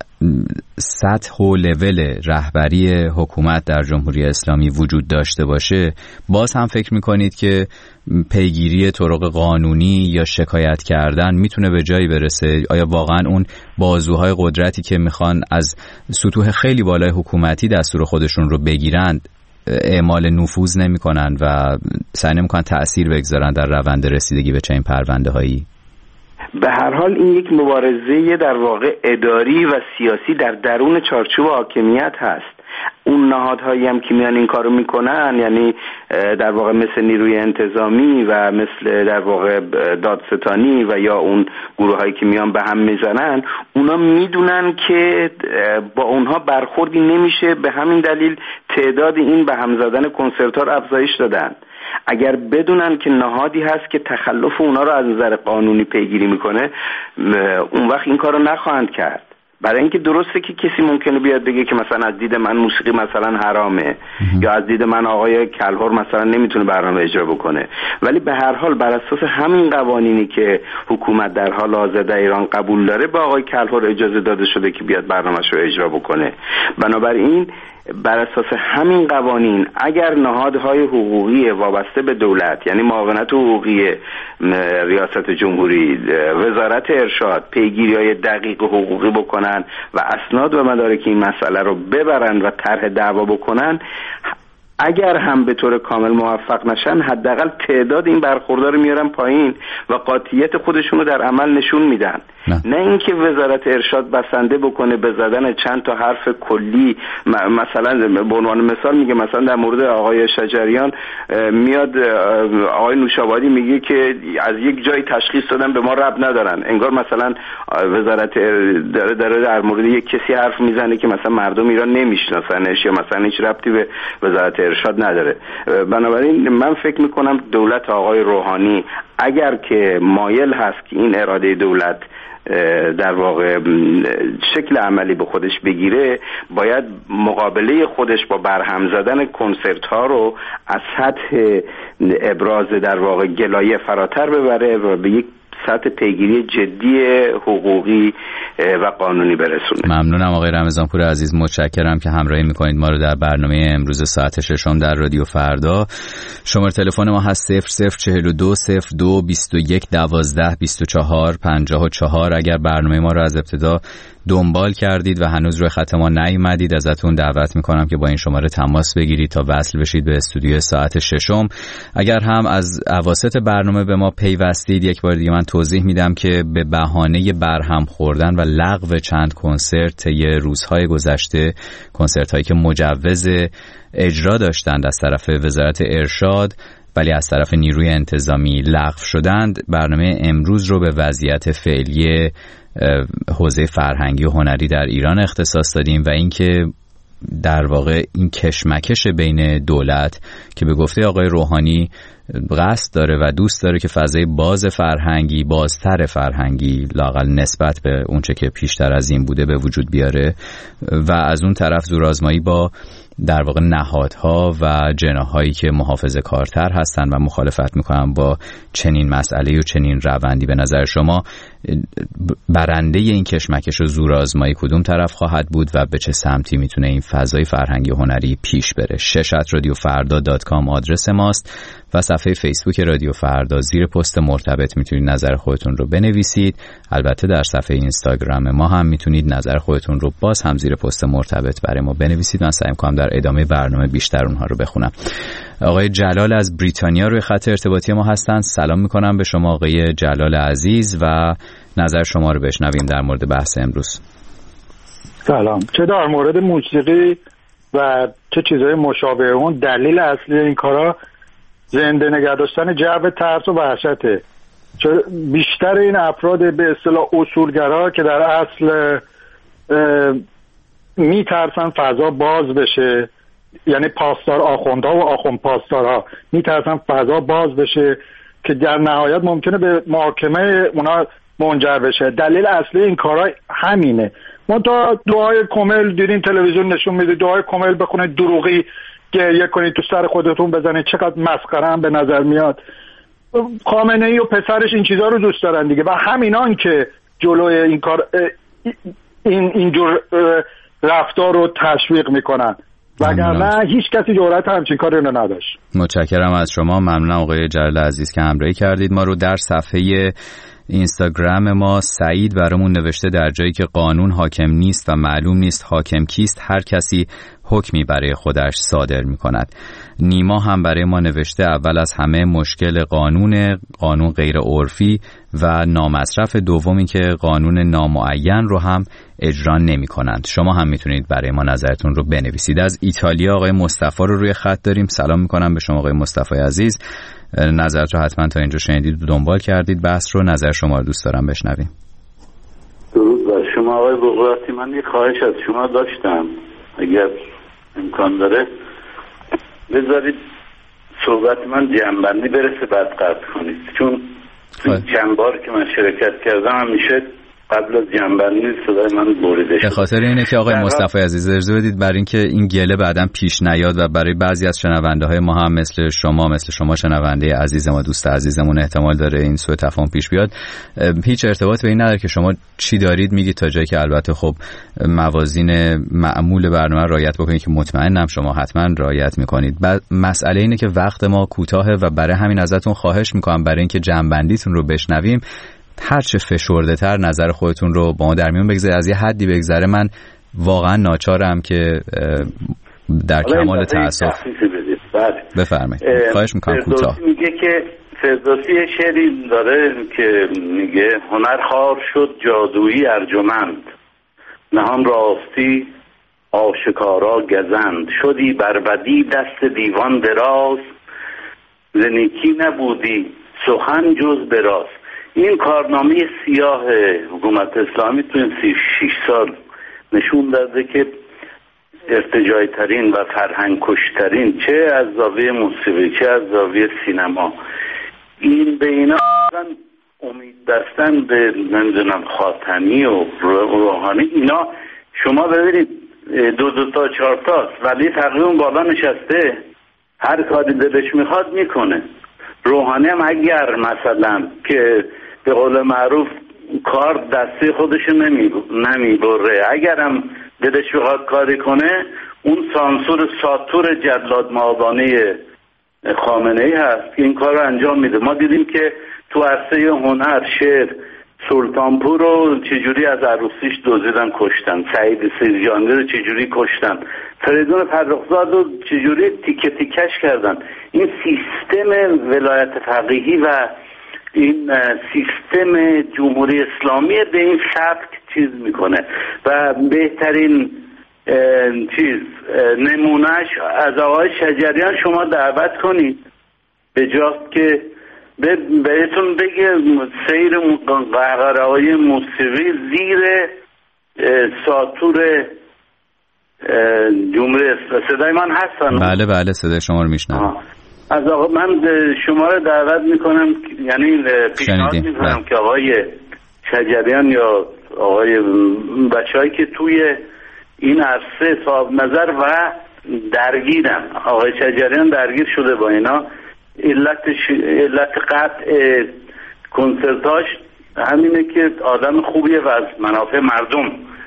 سطح و لول رهبری حکومت در جمهوری اسلامی وجود داشته باشه، باز هم فکر میکنید که پیگیری طرق قانونی یا شکایت کردن میتونه به جایی برسه؟ آیا واقعا اون بازوهای قدرتی که میخوان از سطوح خیلی بالای حکومتی دستور خودشون رو بگیرند اعمال نفوذ نمیکنن و سعی نمیکنن تأثیر بگذارن در روند رسیدگی به چنین پرونده هایی؟ به هر حال این یک مبارزه در واقع اداری و سیاسی در درون چارچوب حاکمیت هست. اون نهادهایی هم که میان این کارو میکنن، یعنی در واقع مثل نیروی انتظامی و مثل در واقع دادستانی و یا اون گروه هایی که میان به هم میزنن، اونا میدونن که با اونها برخوردی نمیشه، به همین دلیل تعداد این به هم زدن کنسرت ها رو افزایش دادن. اگر بدونن که نهادی هست که تخلف اونا رو از نظر قانونی پیگیری میکنه، اون وقت این کارو نخواهند کرد. برای اینکه درسته که کسی ممکنه بیاد بگه که مثلا از دید من موسیقی مثلا حرامه یا از دید من آقای کلهر مثلا نمیتونه برنامه اجرا بکنه، ولی به هر حال بر اساس همین قوانینی که حکومت در حال حاضر در ایران قبول داره، با آقای کلهر اجازه داده شده که بیاد برنامه‌اش رو اجرا بکنه. بنابراین بر اساس همین قوانین اگر نهادهای حقوقی وابسته به دولت، یعنی معاونت حقوقی ریاست جمهوری، وزارت ارشاد پیگیری‌های دقیق حقوقی بکنن و اسناد و مدارک این مسئله رو ببرن و طرح دعوا بکنن، اگر هم به طور کامل موفق نشن، حداقل تعداد این برخوردار رو میارن پایین و قاطعیت خودشون رو در عمل نشون میدن. نه اینکه وزارت ارشاد بسنده بکنه به زدن چند تا حرف کلی. مثلا به عنوان مثال میگه، مثلا در مورد آقای شجریان میاد آقای نوشابادی میگه که از یک جای تشخیص دادن به ما ربط ندارن، انگار مثلا وزارت داره در مورد یک کسی حرف میزنه که مثلا مردم ایران نمیشناسنش یا مثلا هیچ ربطی به وزارت ارشاد نداره. بنابراین من فکر میکنم دولت آقای روحانی اگر که مایل هست که این اراده دولت در واقع شکل عملی به خودش بگیره، باید مقابله خودش با برهم زدن کنسرت ها رو از سطح ابراز در واقع گلایه فراتر ببره و به یک سطح پیگیری جدی حقوقی و قانونی برسونه. ممنونم آقای رمضانپور عزیز، متشکرم که همراهی میکنید ما رو در برنامه امروز ساعت 6 در رادیو فردا. شماره تلفن ما هست 0042 02 21 12 24 54. اگر برنامه ما رو از ابتدا دنبال کردید و هنوز روی خط ما نیومدید، ازتون دعوت میکنم که با این شماره تماس بگیرید تا وصل بشید به استودیو ساعت 6. اگر هم از اواسط برنامه به ما پیوستید، یک بار دیگه من توضیح میدم که به بهانه برهم خوردن و لغو چند کنسرت یه روزهای گذشته، کنسرت هایی که مجوز اجرا داشتند از طرف وزارت ارشاد ولی از طرف نیروی انتظامی لغو شدند، برنامه امروز رو به وضعیت فعلی حوزه فرهنگی و هنری در ایران اختصاص دادیم و اینکه در واقع این کشمکش بین دولت که به گفته آقای روحانی قصد داره و دوست داره که فضای بازتر فرهنگی لااقل نسبت به اونچه که پیشتر از این بوده به وجود بیاره، و از اون طرف زورآزمایی با در واقع نهادها و جناحایی که محافظه کارتر هستن و مخالفت میکنن با چنین مسئله و چنین روندی. به نظر شما برنده این کشمکش و زورآزمایی کدوم طرف خواهد بود و به چه سمتی میتونه این فضای فرهنگی و هنری پیش بره؟ 6@radiofarda.com آدرس ماست و صفحه فیسبوک رادیو فردا زیر پست مرتبط میتونید نظر خودتون رو بنویسید. البته در صفحه اینستاگرام ما هم میتونید نظر خودتون رو باز هم زیر پست مرتبط برای ما بنویسید. من سعی می‌کنم در ادامه برنامه بیشتر اونها رو بخونم. آقای جلال از بریتانیا روی خط ارتباطی ما هستند. سلام میکنم به شما آقای جلال عزیز و نظر شما رو بشنویم در مورد بحث امروز. سلام. چه در مورد موسیقی و چه چیزهای مشابه اون، دلیل اصلی این کارا زنده نگه داشتن جو ترس و وحشته. بیشتر این افراد به اصطلاح اصولگرا که در اصل میترسن فضا باز بشه، یعنی پاسدار آخوندها و آخوند پاسدارها میترسن فضا باز بشه که در نهایت ممکنه به محاکمه اونا منجر بشه. دلیل اصلی این کارا همینه. ما تا دعای کامل دیدین تلویزیون نشون میده، دعای کامل بخونید، دروغی گریه کنید، تو سر خودتون بزنید، چقدر مسخره هم به نظر میاد. خامنه ای و پسرش این چیزا رو دوست دارن دیگه و همینان که جلوی این کار اینجور رفتار رو تشویق میکنن، وگرنه هیچ کسی جرأت همچین کاری رو نداشت. متشکرم از شما. ممنونم آقای جلال عزیز که همراهی کردید ما رو. در صفحه اینستاگرام ما سعید برامون نوشته در جایی که قانون حاکم نیست و معلوم نیست حاکم کیست، هر کسی حکمی برای خودش صادر می کند. نیما هم برای ما نوشته اول از همه مشکل قانون غیر عرفی و نامصرف، دومی که قانون نامعین رو هم اجرا نمی کنند. شما هم میتونید برای ما نظرتون رو بنویسید. از ایتالیا آقای مصطفی رو روی خط داریم. سلام میکنم به شما آقای مصطفی عزیز. نظرت رو حتما تا اینجا شنیدید و دنبال کردید بحث رو. نظر شما رو دوست دارم بشنویم. درود بر شما آقای بغراتی. من یک خواهش از شما داشتم، اگر امکان داره بذارید صحبت من جنبندی برسه بعد قطع کنید، چون چند بار که من شرکت کردم همیشه قبل از جنبندی صدای من بریده شد. به خاطر اینه که آقای مصطفی عزیز اجازه بدید برای اینکه این گله بعداً پیش نیاد و برای بعضی از شنونده های ما هم مثل شما شنونده عزیز ما، دوست عزیزمون، احتمال داره این سوء تفاهم پیش بیاد. هیچ ارتباط به این نداره که شما چی دارید میگید تا جایی که البته خب موازین معمول برنامه رعایت بکنید که مطمئنم شما حتما رعایت میکنید. مسئله اینه که وقت ما کوتاهه و برای همین ازتون خواهش میکنم برای اینکه جنبندیتون رو بشنویم هر چه فشرده تر نظر خودتون رو با ما در میون بگذارید. از یه حدی بگذره من واقعا ناچارم که در کمال تأسف بفرمایید. خواهش میکنم کوتاه. میگه که فردوسی شعری داره که میگه هنرخوار شد جادویی ارجمند، نهان راستی آشکارا گزند، شدی بربدی دست دیوان دراز، ز نیکی نبودی سخن جز براز. این کارنامه سیاه حکومت اسلامی تو این 36 سال نشون داده که ارتجاعی ترین و فرهنگ کشترین، چه از زاویه موسیقی چه از زاویه سینما، این به اینا امید دستن به نمیدونم خاتمی و روحانی. اینا شما ببینید 2 تا 4 تاست ولی تقریبا بالا نشسته، هر کاری دلش میخواد میکنه. روحانی هم اگر مثلا که به قول معروف کار دسته خودشو نمیبره، اگرم دلش بخواد کاری کنه، اون سانسور ساتور جلاد مآبانه خامنه ای هست که این کار رو انجام میده. ما دیدیم که تو عرصه هنر، شعر، سلطانپور رو چجوری از عروسیش دزدیدن کشتن، سعید سیرجانی رو چجوری کشتن، فریدون فرخزاد رو چجوری تیکه تیکش کردن. این سیستم ولایت فقیهی و این سیستم جمهوری اسلامی به این سبک چیز میکنه و بهترین نمونهش از آقای شجریان شما دعوت کنید به جاست که بهتون بگه سیر قهقره‌های موسیقی زیر ساتور جمهوری اسلامی. صدای من هستن؟ بله بله صدای شما رو میشنم. از آقا من شما رو دعوت میکنم، یعنی پیشنهاد میکنم که آقای شجریان یا آقای بچه‌هایی که توی این عرصه صاحب نظر و درگیرن، آقای شجریان درگیر شده با اینا، علت قطع کنسرتاش همینه که آدم خوبیه و از منافع مردم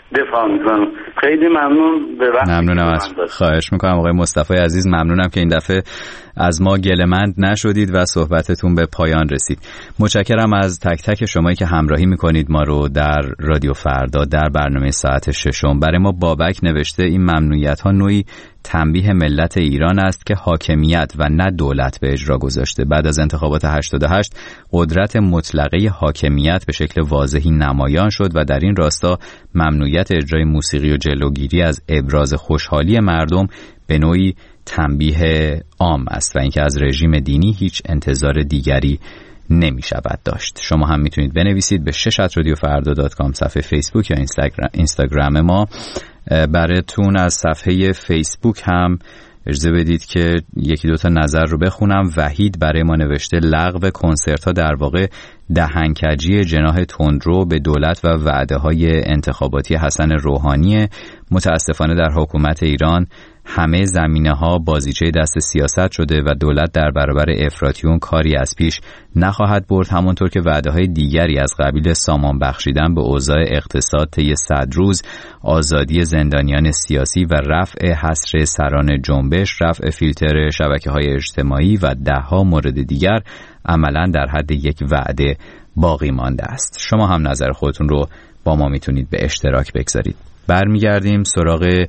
دفاع میکنم. خیلی ممنون. به وقت ممنونم از خواهش میکنم آقای مصطفی عزیز. ممنونم که این دفعه از ما گله‌مند نشدید و صحبتتون به پایان رسید. متشکرم از تک تک شمایی که همراهی میکنید ما رو در رادیو فردا در برنامه ساعت 6. برای ما بابک نوشته این ممنوعیت ها نوعی تنبیه ملت ایران است که حاکمیت و نه دولت به اجرا گذاشته. بعد از انتخابات 88 قدرت مطلقه حاکمیت به شکل واضحی نمایان شد و در این راستا ممنوعیت اجرای موسیقی و جلوگیری از ابراز خوشحالی مردم به نوعی تنبیه عام است و اینکه از رژیم دینی هیچ انتظار دیگری نمی شود داشت. شما هم میتونید بنویسید به 6@radiofarda.com صفحه فیسبوک یا اینستاگرام ما. براتون از صفحه فیسبوک هم اجازه بدید که یکی دوتا نظر رو بخونم. وحید برای ما نوشته لغو کنسرت ها در واقع دهنکجی جناح تندرو به دولت و وعده های انتخاباتی حسن روحانی. متاسفانه در حکومت ایران همه زمینه ها بازیچه دست سیاست شده و دولت در برابر افراطیون کاری از پیش نخواهد برد، همونطور که وعده های دیگری از قبیل سامان بخشیدن به اوضاع اقتصاد طی 100 روز، آزادی زندانیان سیاسی و رفع حصر سران جنبش، رفع فیلتر شبکه‌های اجتماعی و ده‌ها مورد دیگر عملاً در حد یک وعده باقی مانده است. شما هم نظر خودتون رو با ما میتونید به اشتراک بگذارید. برمیگردیم سراغ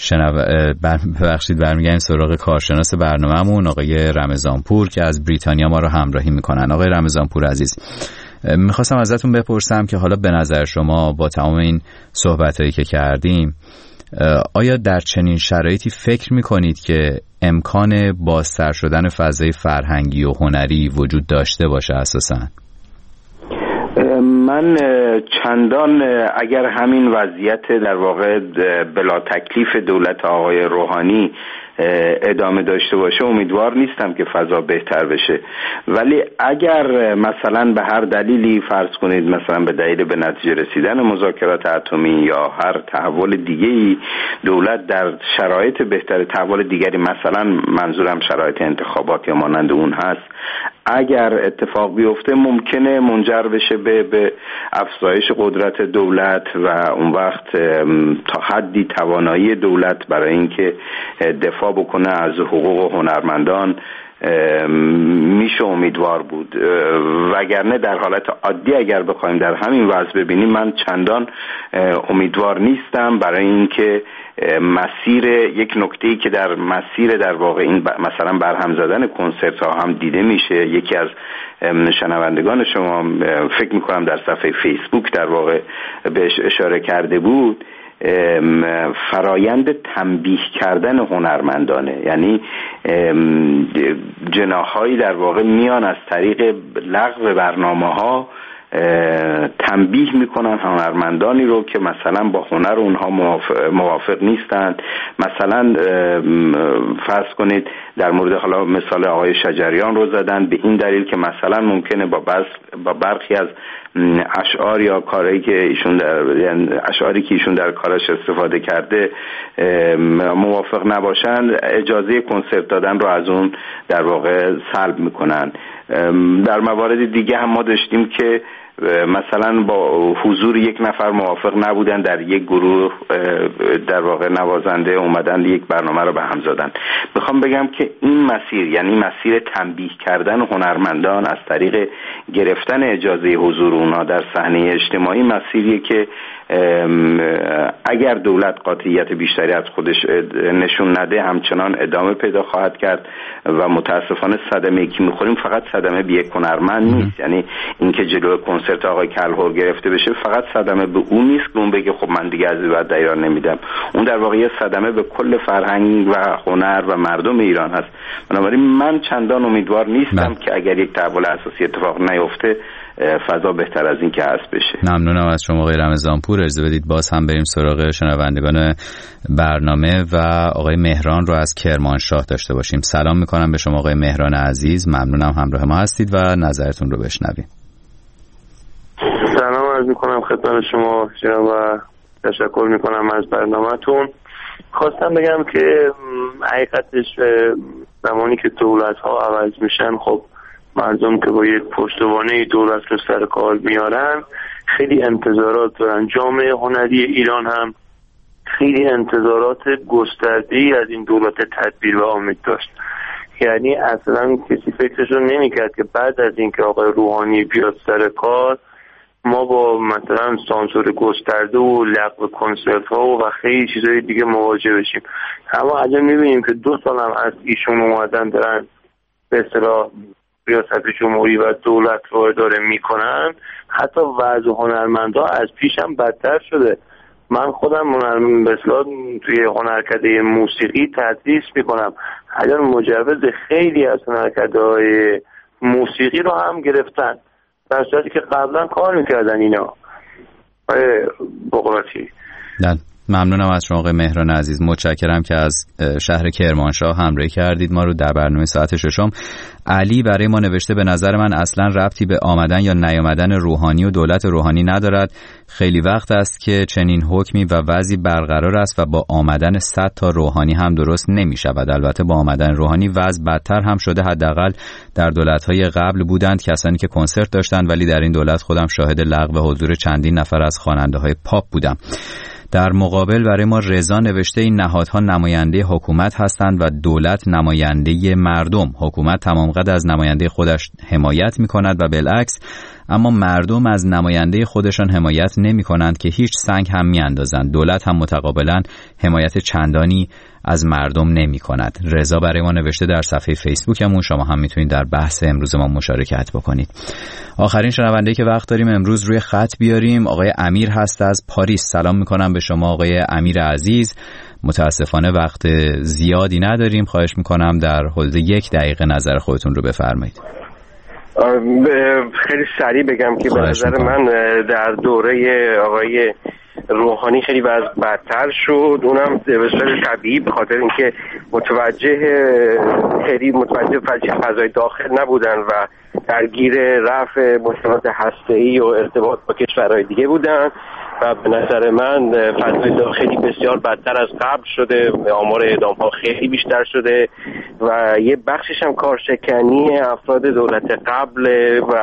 سراغ کارشناس برنامه‌مون آقای رمضانپور که از بریتانیا ما رو همراهی میکنن. آقای رمضانپور عزیز، میخواستم ازتون بپرسم که حالا به نظر شما با تمام این صحبتایی که کردیم آیا در چنین شرایطی فکر میکنید که امکان بازتر شدن فضای فرهنگی و هنری وجود داشته باشه اساساً؟ من چندان اگر همین وضعیت در واقع بلا تکلیف دولت آقای روحانی ادامه داشته باشه امیدوار نیستم که فضا بهتر بشه، ولی اگر مثلا به هر دلیلی فرض کنید مثلا به دلیل به نتیجه رسیدن مذاکرات اتمی یا هر تحول دیگه‌ای دولت در شرایط بهتر تحول دیگری، مثلا منظورم شرایط انتخابات یا مانند اون هست، اگر اتفاق بیفته ممکنه منجر بشه به افزایش قدرت دولت و اون وقت تا حدی توانایی دولت برای اینکه دفاع بکنه از حقوق هنرمندان میشه امیدوار بود. وگرنه در حالت عادی اگر بخوایم در همین وضع ببینیم من چندان امیدوار نیستم، برای اینکه مسیر یک نکته‌ای که در مسیر در واقع این مثلا برهم زدن کنسرت ها هم دیده میشه. یکی از شنوندگان شما فکر میکنم در صفحه فیسبوک در واقع بهش اشاره کرده بود، فرایند تنبیه کردن هنرمندانه، یعنی جناح‌هایی در واقع میان از طریق لغو برنامه‌ها تنبیه میکنن هنرمندانی رو که مثلا با هنر اونها موافق نیستند. مثلا فرض کنید در مورد حالا مثال آقای شجریان رو زدن به این دلیل که مثلا ممکنه با برخی از اشعار یا کاری که ایشون یعنی اشعاری که ایشون در کارش استفاده کرده موافق نباشن، اجازه کنسرت دادن رو از اون در واقع سلب میکنن. در موارد دیگه هم ما داشتیم که مثلا با حضور یک نفر موافق نبودن در یک گروه در واقع نوازنده اومدن یک برنامه رو به هم زدن. میخوام بگم که این مسیر، یعنی مسیر تنبیه کردن هنرمندان از طریق گرفتن اجازه حضور اونا در صحنه اجتماعی، مسیریه که اگر دولت قاطعیت بیشتری از خودش نشون نده همچنان ادامه پیدا خواهد کرد و متاسفانه صدمه‌ای که میخوریم فقط صدمه به یک هنرمند نیست. یعنی اینکه جلوی کنسرت آقای کلهر گرفته بشه فقط صدمه به اون نیست که اون بگه خب من دیگه از این بعد در ایران نمیدم، اون در واقع صدمه به کل فرهنگ و هنر و مردم ایران هست. بنابراین من چندان امیدوار نیستم که اگر یک تحول اساسی اتفاق نیفته فضا بهتر از این که هست بشه. ممنونم از شما آقای رمضانپور. اجازه بدید باز هم بریم سراغ شنوندگان برنامه و آقای مهران رو از کرمانشاه داشته باشیم. سلام میکنم به شما آقای مهران عزیز، ممنونم همراه ما هستید و نظرتون رو بشنویم. سلام عرض میکنم خدمت شما جناب و تشکر میکنم از برنامه‌تون. خواستم بگم که حقیقتش زمانی که دولت ها عوض میشن، خب مردم که با یک پشتوانه دولت رو سر کار میارن خیلی انتظارات دارن. جامعه هنری ایران هم خیلی انتظارات گسترده‌ای از این دولت تدبیر و امید داشت. یعنی اصلا کسی فکرشو نمی‌کرد که بعد از اینکه آقای روحانی بیاد سر کار ما با مثلا سانسور گسترده و لغو کنسرت‌ها و خیلی چیزای دیگه مواجه بشیم. اما الان می‌بینیم که 2 سال هم از ایشون اومدن دارن به اصطلاح ریاست جمهوری و دولت رو اداره میکنن، حتی وضع هنرمندا از پیش هم بدتر شده. من خودم به اصطلاح توی هنرکده موسیقی تدریس میکنم، الان مجوز خیلی از هنرکده‌های موسیقی رو هم گرفتن در صورتی که قبلا کار میکردن اینا. بقراتی نه ممنونم از شما آقای مهران عزیز، متشکرم که از شهر کرمانشاه همراهی کردید ما رو در برنامه ساعت ششم. علی برای ما نوشته به نظر من اصلا ربطی به آمدن یا نیامدن روحانی و دولت روحانی ندارد. خیلی وقت است که چنین حکمی و وضعی برقرار است و با آمدن 100 تا روحانی هم درست نمی شود. البته با آمدن روحانی وضع بدتر هم شده. حداقل در دولت‌های قبل بودند کسانی که کنسرت داشتند، ولی در این دولت خودم شاهد لغو حضور چندین نفر از خواننده‌های پاپ بودم. در مقابل برای ما رضا نوشته این نهادها نماینده حکومت هستند و دولت نماینده مردم. حکومت تمام قد از نماینده خودش حمایت می کند و بالعکس، اما مردم از نماینده خودشان حمایت نمی کنند که هیچ سنگ هم می اندازند. دولت هم متقابلا حمایت چندانی از مردم نمی کند. رضا برای ما نوشته در صفحه فیسبوکمون، شما هم میتونید در بحث امروز ما مشارکت بکنید. آخرین شنونده‌ای که وقت داریم امروز روی خط بیاریم آقای امیر هست از پاریس. سلام میکنم به شما آقای امیر عزیز. متاسفانه وقت زیادی نداریم، خواهش میکنم در حدود 1 دقیقه نظر خودتون رو بفرمایید. خیلی سریع بگم که به نظر من در دوره آقای روحانی خیلی وضع بدتر شد، اونم به صورت طبیعی به خاطر اینکه متوجه فضای داخل نبودن و درگیر رفع مشکلات هسته‌ای و ارتباط با کشورهای دیگه بودن و به نظر من فضای داخلی بسیار بدتر از قبل شده، آمار اعدام‌ها خیلی بیشتر شده و یه بخشش هم کارشکنی افراد دولت قبل و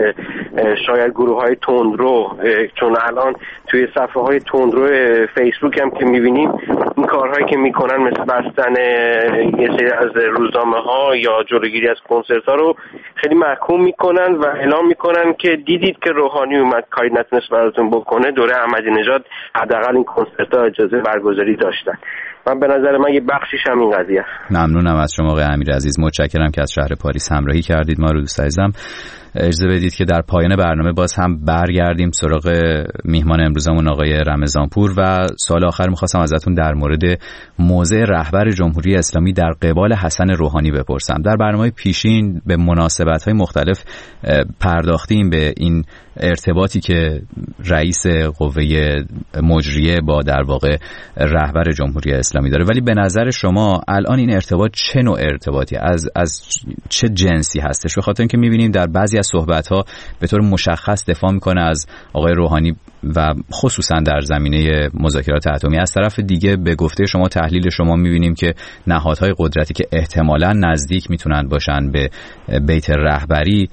شاید گروه‌های تندرو، چون الان توی صفحه‌های تندرو فیسبوک هم که می‌بینیم این کارهایی که می‌کنن مثل بستن یه سری از روزنامه‌ها یا جلوگیری از کنسرت‌ها رو خیلی محکوم می‌کنن و اعلام می‌کنن که دیدید که روحانی اومد کاری نتونست براتون بکنه، دوره احمدی نژاد حداقل این کنسرت‌ها اجازه برگزاری داشتن. من به نظر من یه بخشیش هم این قضیه است. ممنونم از شما آقای امیر عزیز، متشکرم که از شهر پاریس همراهی کردید ما رو. دوست عزیزم اجازه بدید که در پایان برنامه باز هم برگردیم سراغ میهمان امروزمون آقای رمضانپور و سوال آخر می‌خواستم ازتون در مورد موضع رهبر جمهوری اسلامی در قبال حسن روحانی بپرسم. در برنامه‌های پیشین به مناسبت‌های مختلف پرداختیم به این ارتباطی که رئیس قوه مجریه با در واقع رهبر جمهوری اسلامی داره، ولی به نظر شما الان این ارتباط چه نوع ارتباطی از چه جنسی هستش؟ به خاطر اینکه می‌بینیم در بعضی از صحبت‌ها به طور مشخص دفاع می‌کنه از آقای روحانی و خصوصا در زمینه مذاکرات اتمی، از طرف دیگه به گفته شما تحلیل شما می‌بینیم که نهادهای قدرتی که احتمالاً نزدیک میتونن باشن به بیت رهبری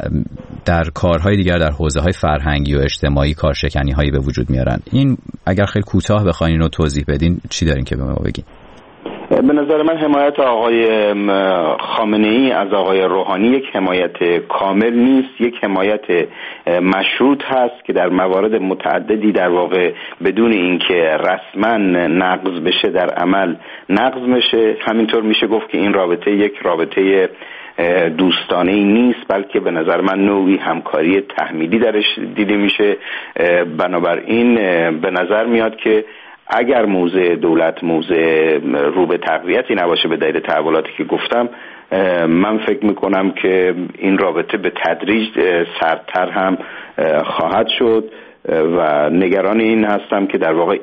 در کارهای دیگر در حوزه‌های فرهنگی و اجتماعی کارشکنی‌هایی به وجود میارن. این اگر خیلی کوتاه بخواین رو توضیح بدین چی دارین که به ما بگین؟ به نظر من حمایت آقای خامنه‌ای از آقای روحانی یک حمایت کامل نیست، یک حمایت مشروط هست که در موارد متعددی در واقع بدون اینکه رسما نقض بشه در عمل نقض میشه. همینطور میشه گفت که این رابطه یک رابطه دوستانه‌ای نیست، بلکه به نظر من نوعی همکاری تحمیلی درش دیده میشه. بنابراین به نظر میاد که اگر موضع دولت موضع رو به تقویتی نباشه به دلیل تحولاتی که گفتم، من فکر میکنم که این رابطه به تدریج سردتر هم خواهد شد و نگران این هستم که در واقع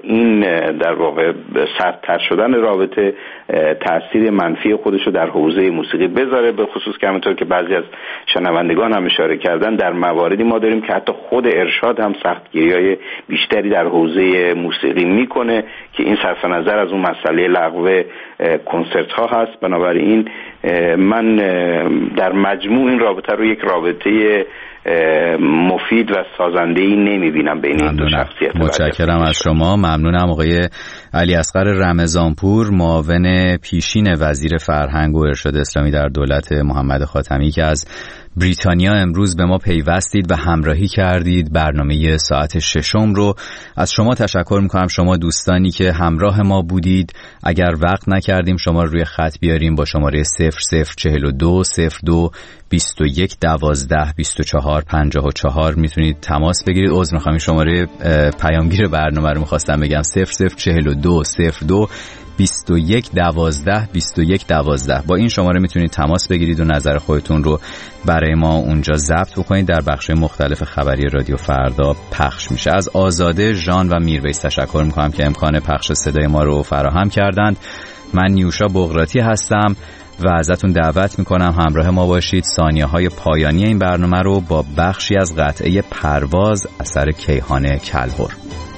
سردتر شدن رابطه تأثیر منفی خودش رو در حوزه موسیقی بذاره، به خصوص که همونطور که بعضی از شنوندگان هم اشاره کردن در مواردی ما داریم که حتی خود ارشاد هم سختگیری‌های بیشتری در حوزه موسیقی میکنه که این صرف نظر از اون مسئله لغو کنسرت ها هست. بنابراین من در مجموع این رابطه رو یک رابطه مفید و سازنده‌ای نمیبینم بین این دو شخصیت. متشکرم از شما. ممنونم آقای علی اصغر رمضانپور، معاون پیشین وزیر فرهنگ و ارشاد اسلامی در دولت محمد خاتمی که از بریتانیا امروز به ما پیوستید و همراهی کردید. برنامه ساعت ششم رو از شما تشکر میکنم، شما دوستانی که همراه ما بودید. اگر وقت نکردیم شما روی خط بیاریم با شماره 0042 02 21 12 24 54 میتونید تماس بگیرید. عذر میخوام، شماره پیامگیر برنامه رو میخواستم بگم 0042 02 21 12 21 12. با این شماره میتونید تماس بگیرید و نظر خودتون رو برای ما اونجا ضبط بکنید. در بخش مختلف خبری رادیو فردا پخش میشه. از آزاده، ژان و میرویس تشکر میکنم که امکان پخش صدای ما رو فراهم کردند. من نیوشا بغراتی هستم و ازتون دعوت میکنم همراه ما باشید. ثانیه‌های پایانی این برنامه رو با بخشی از قطعه پرواز اثر کیهان کلهر.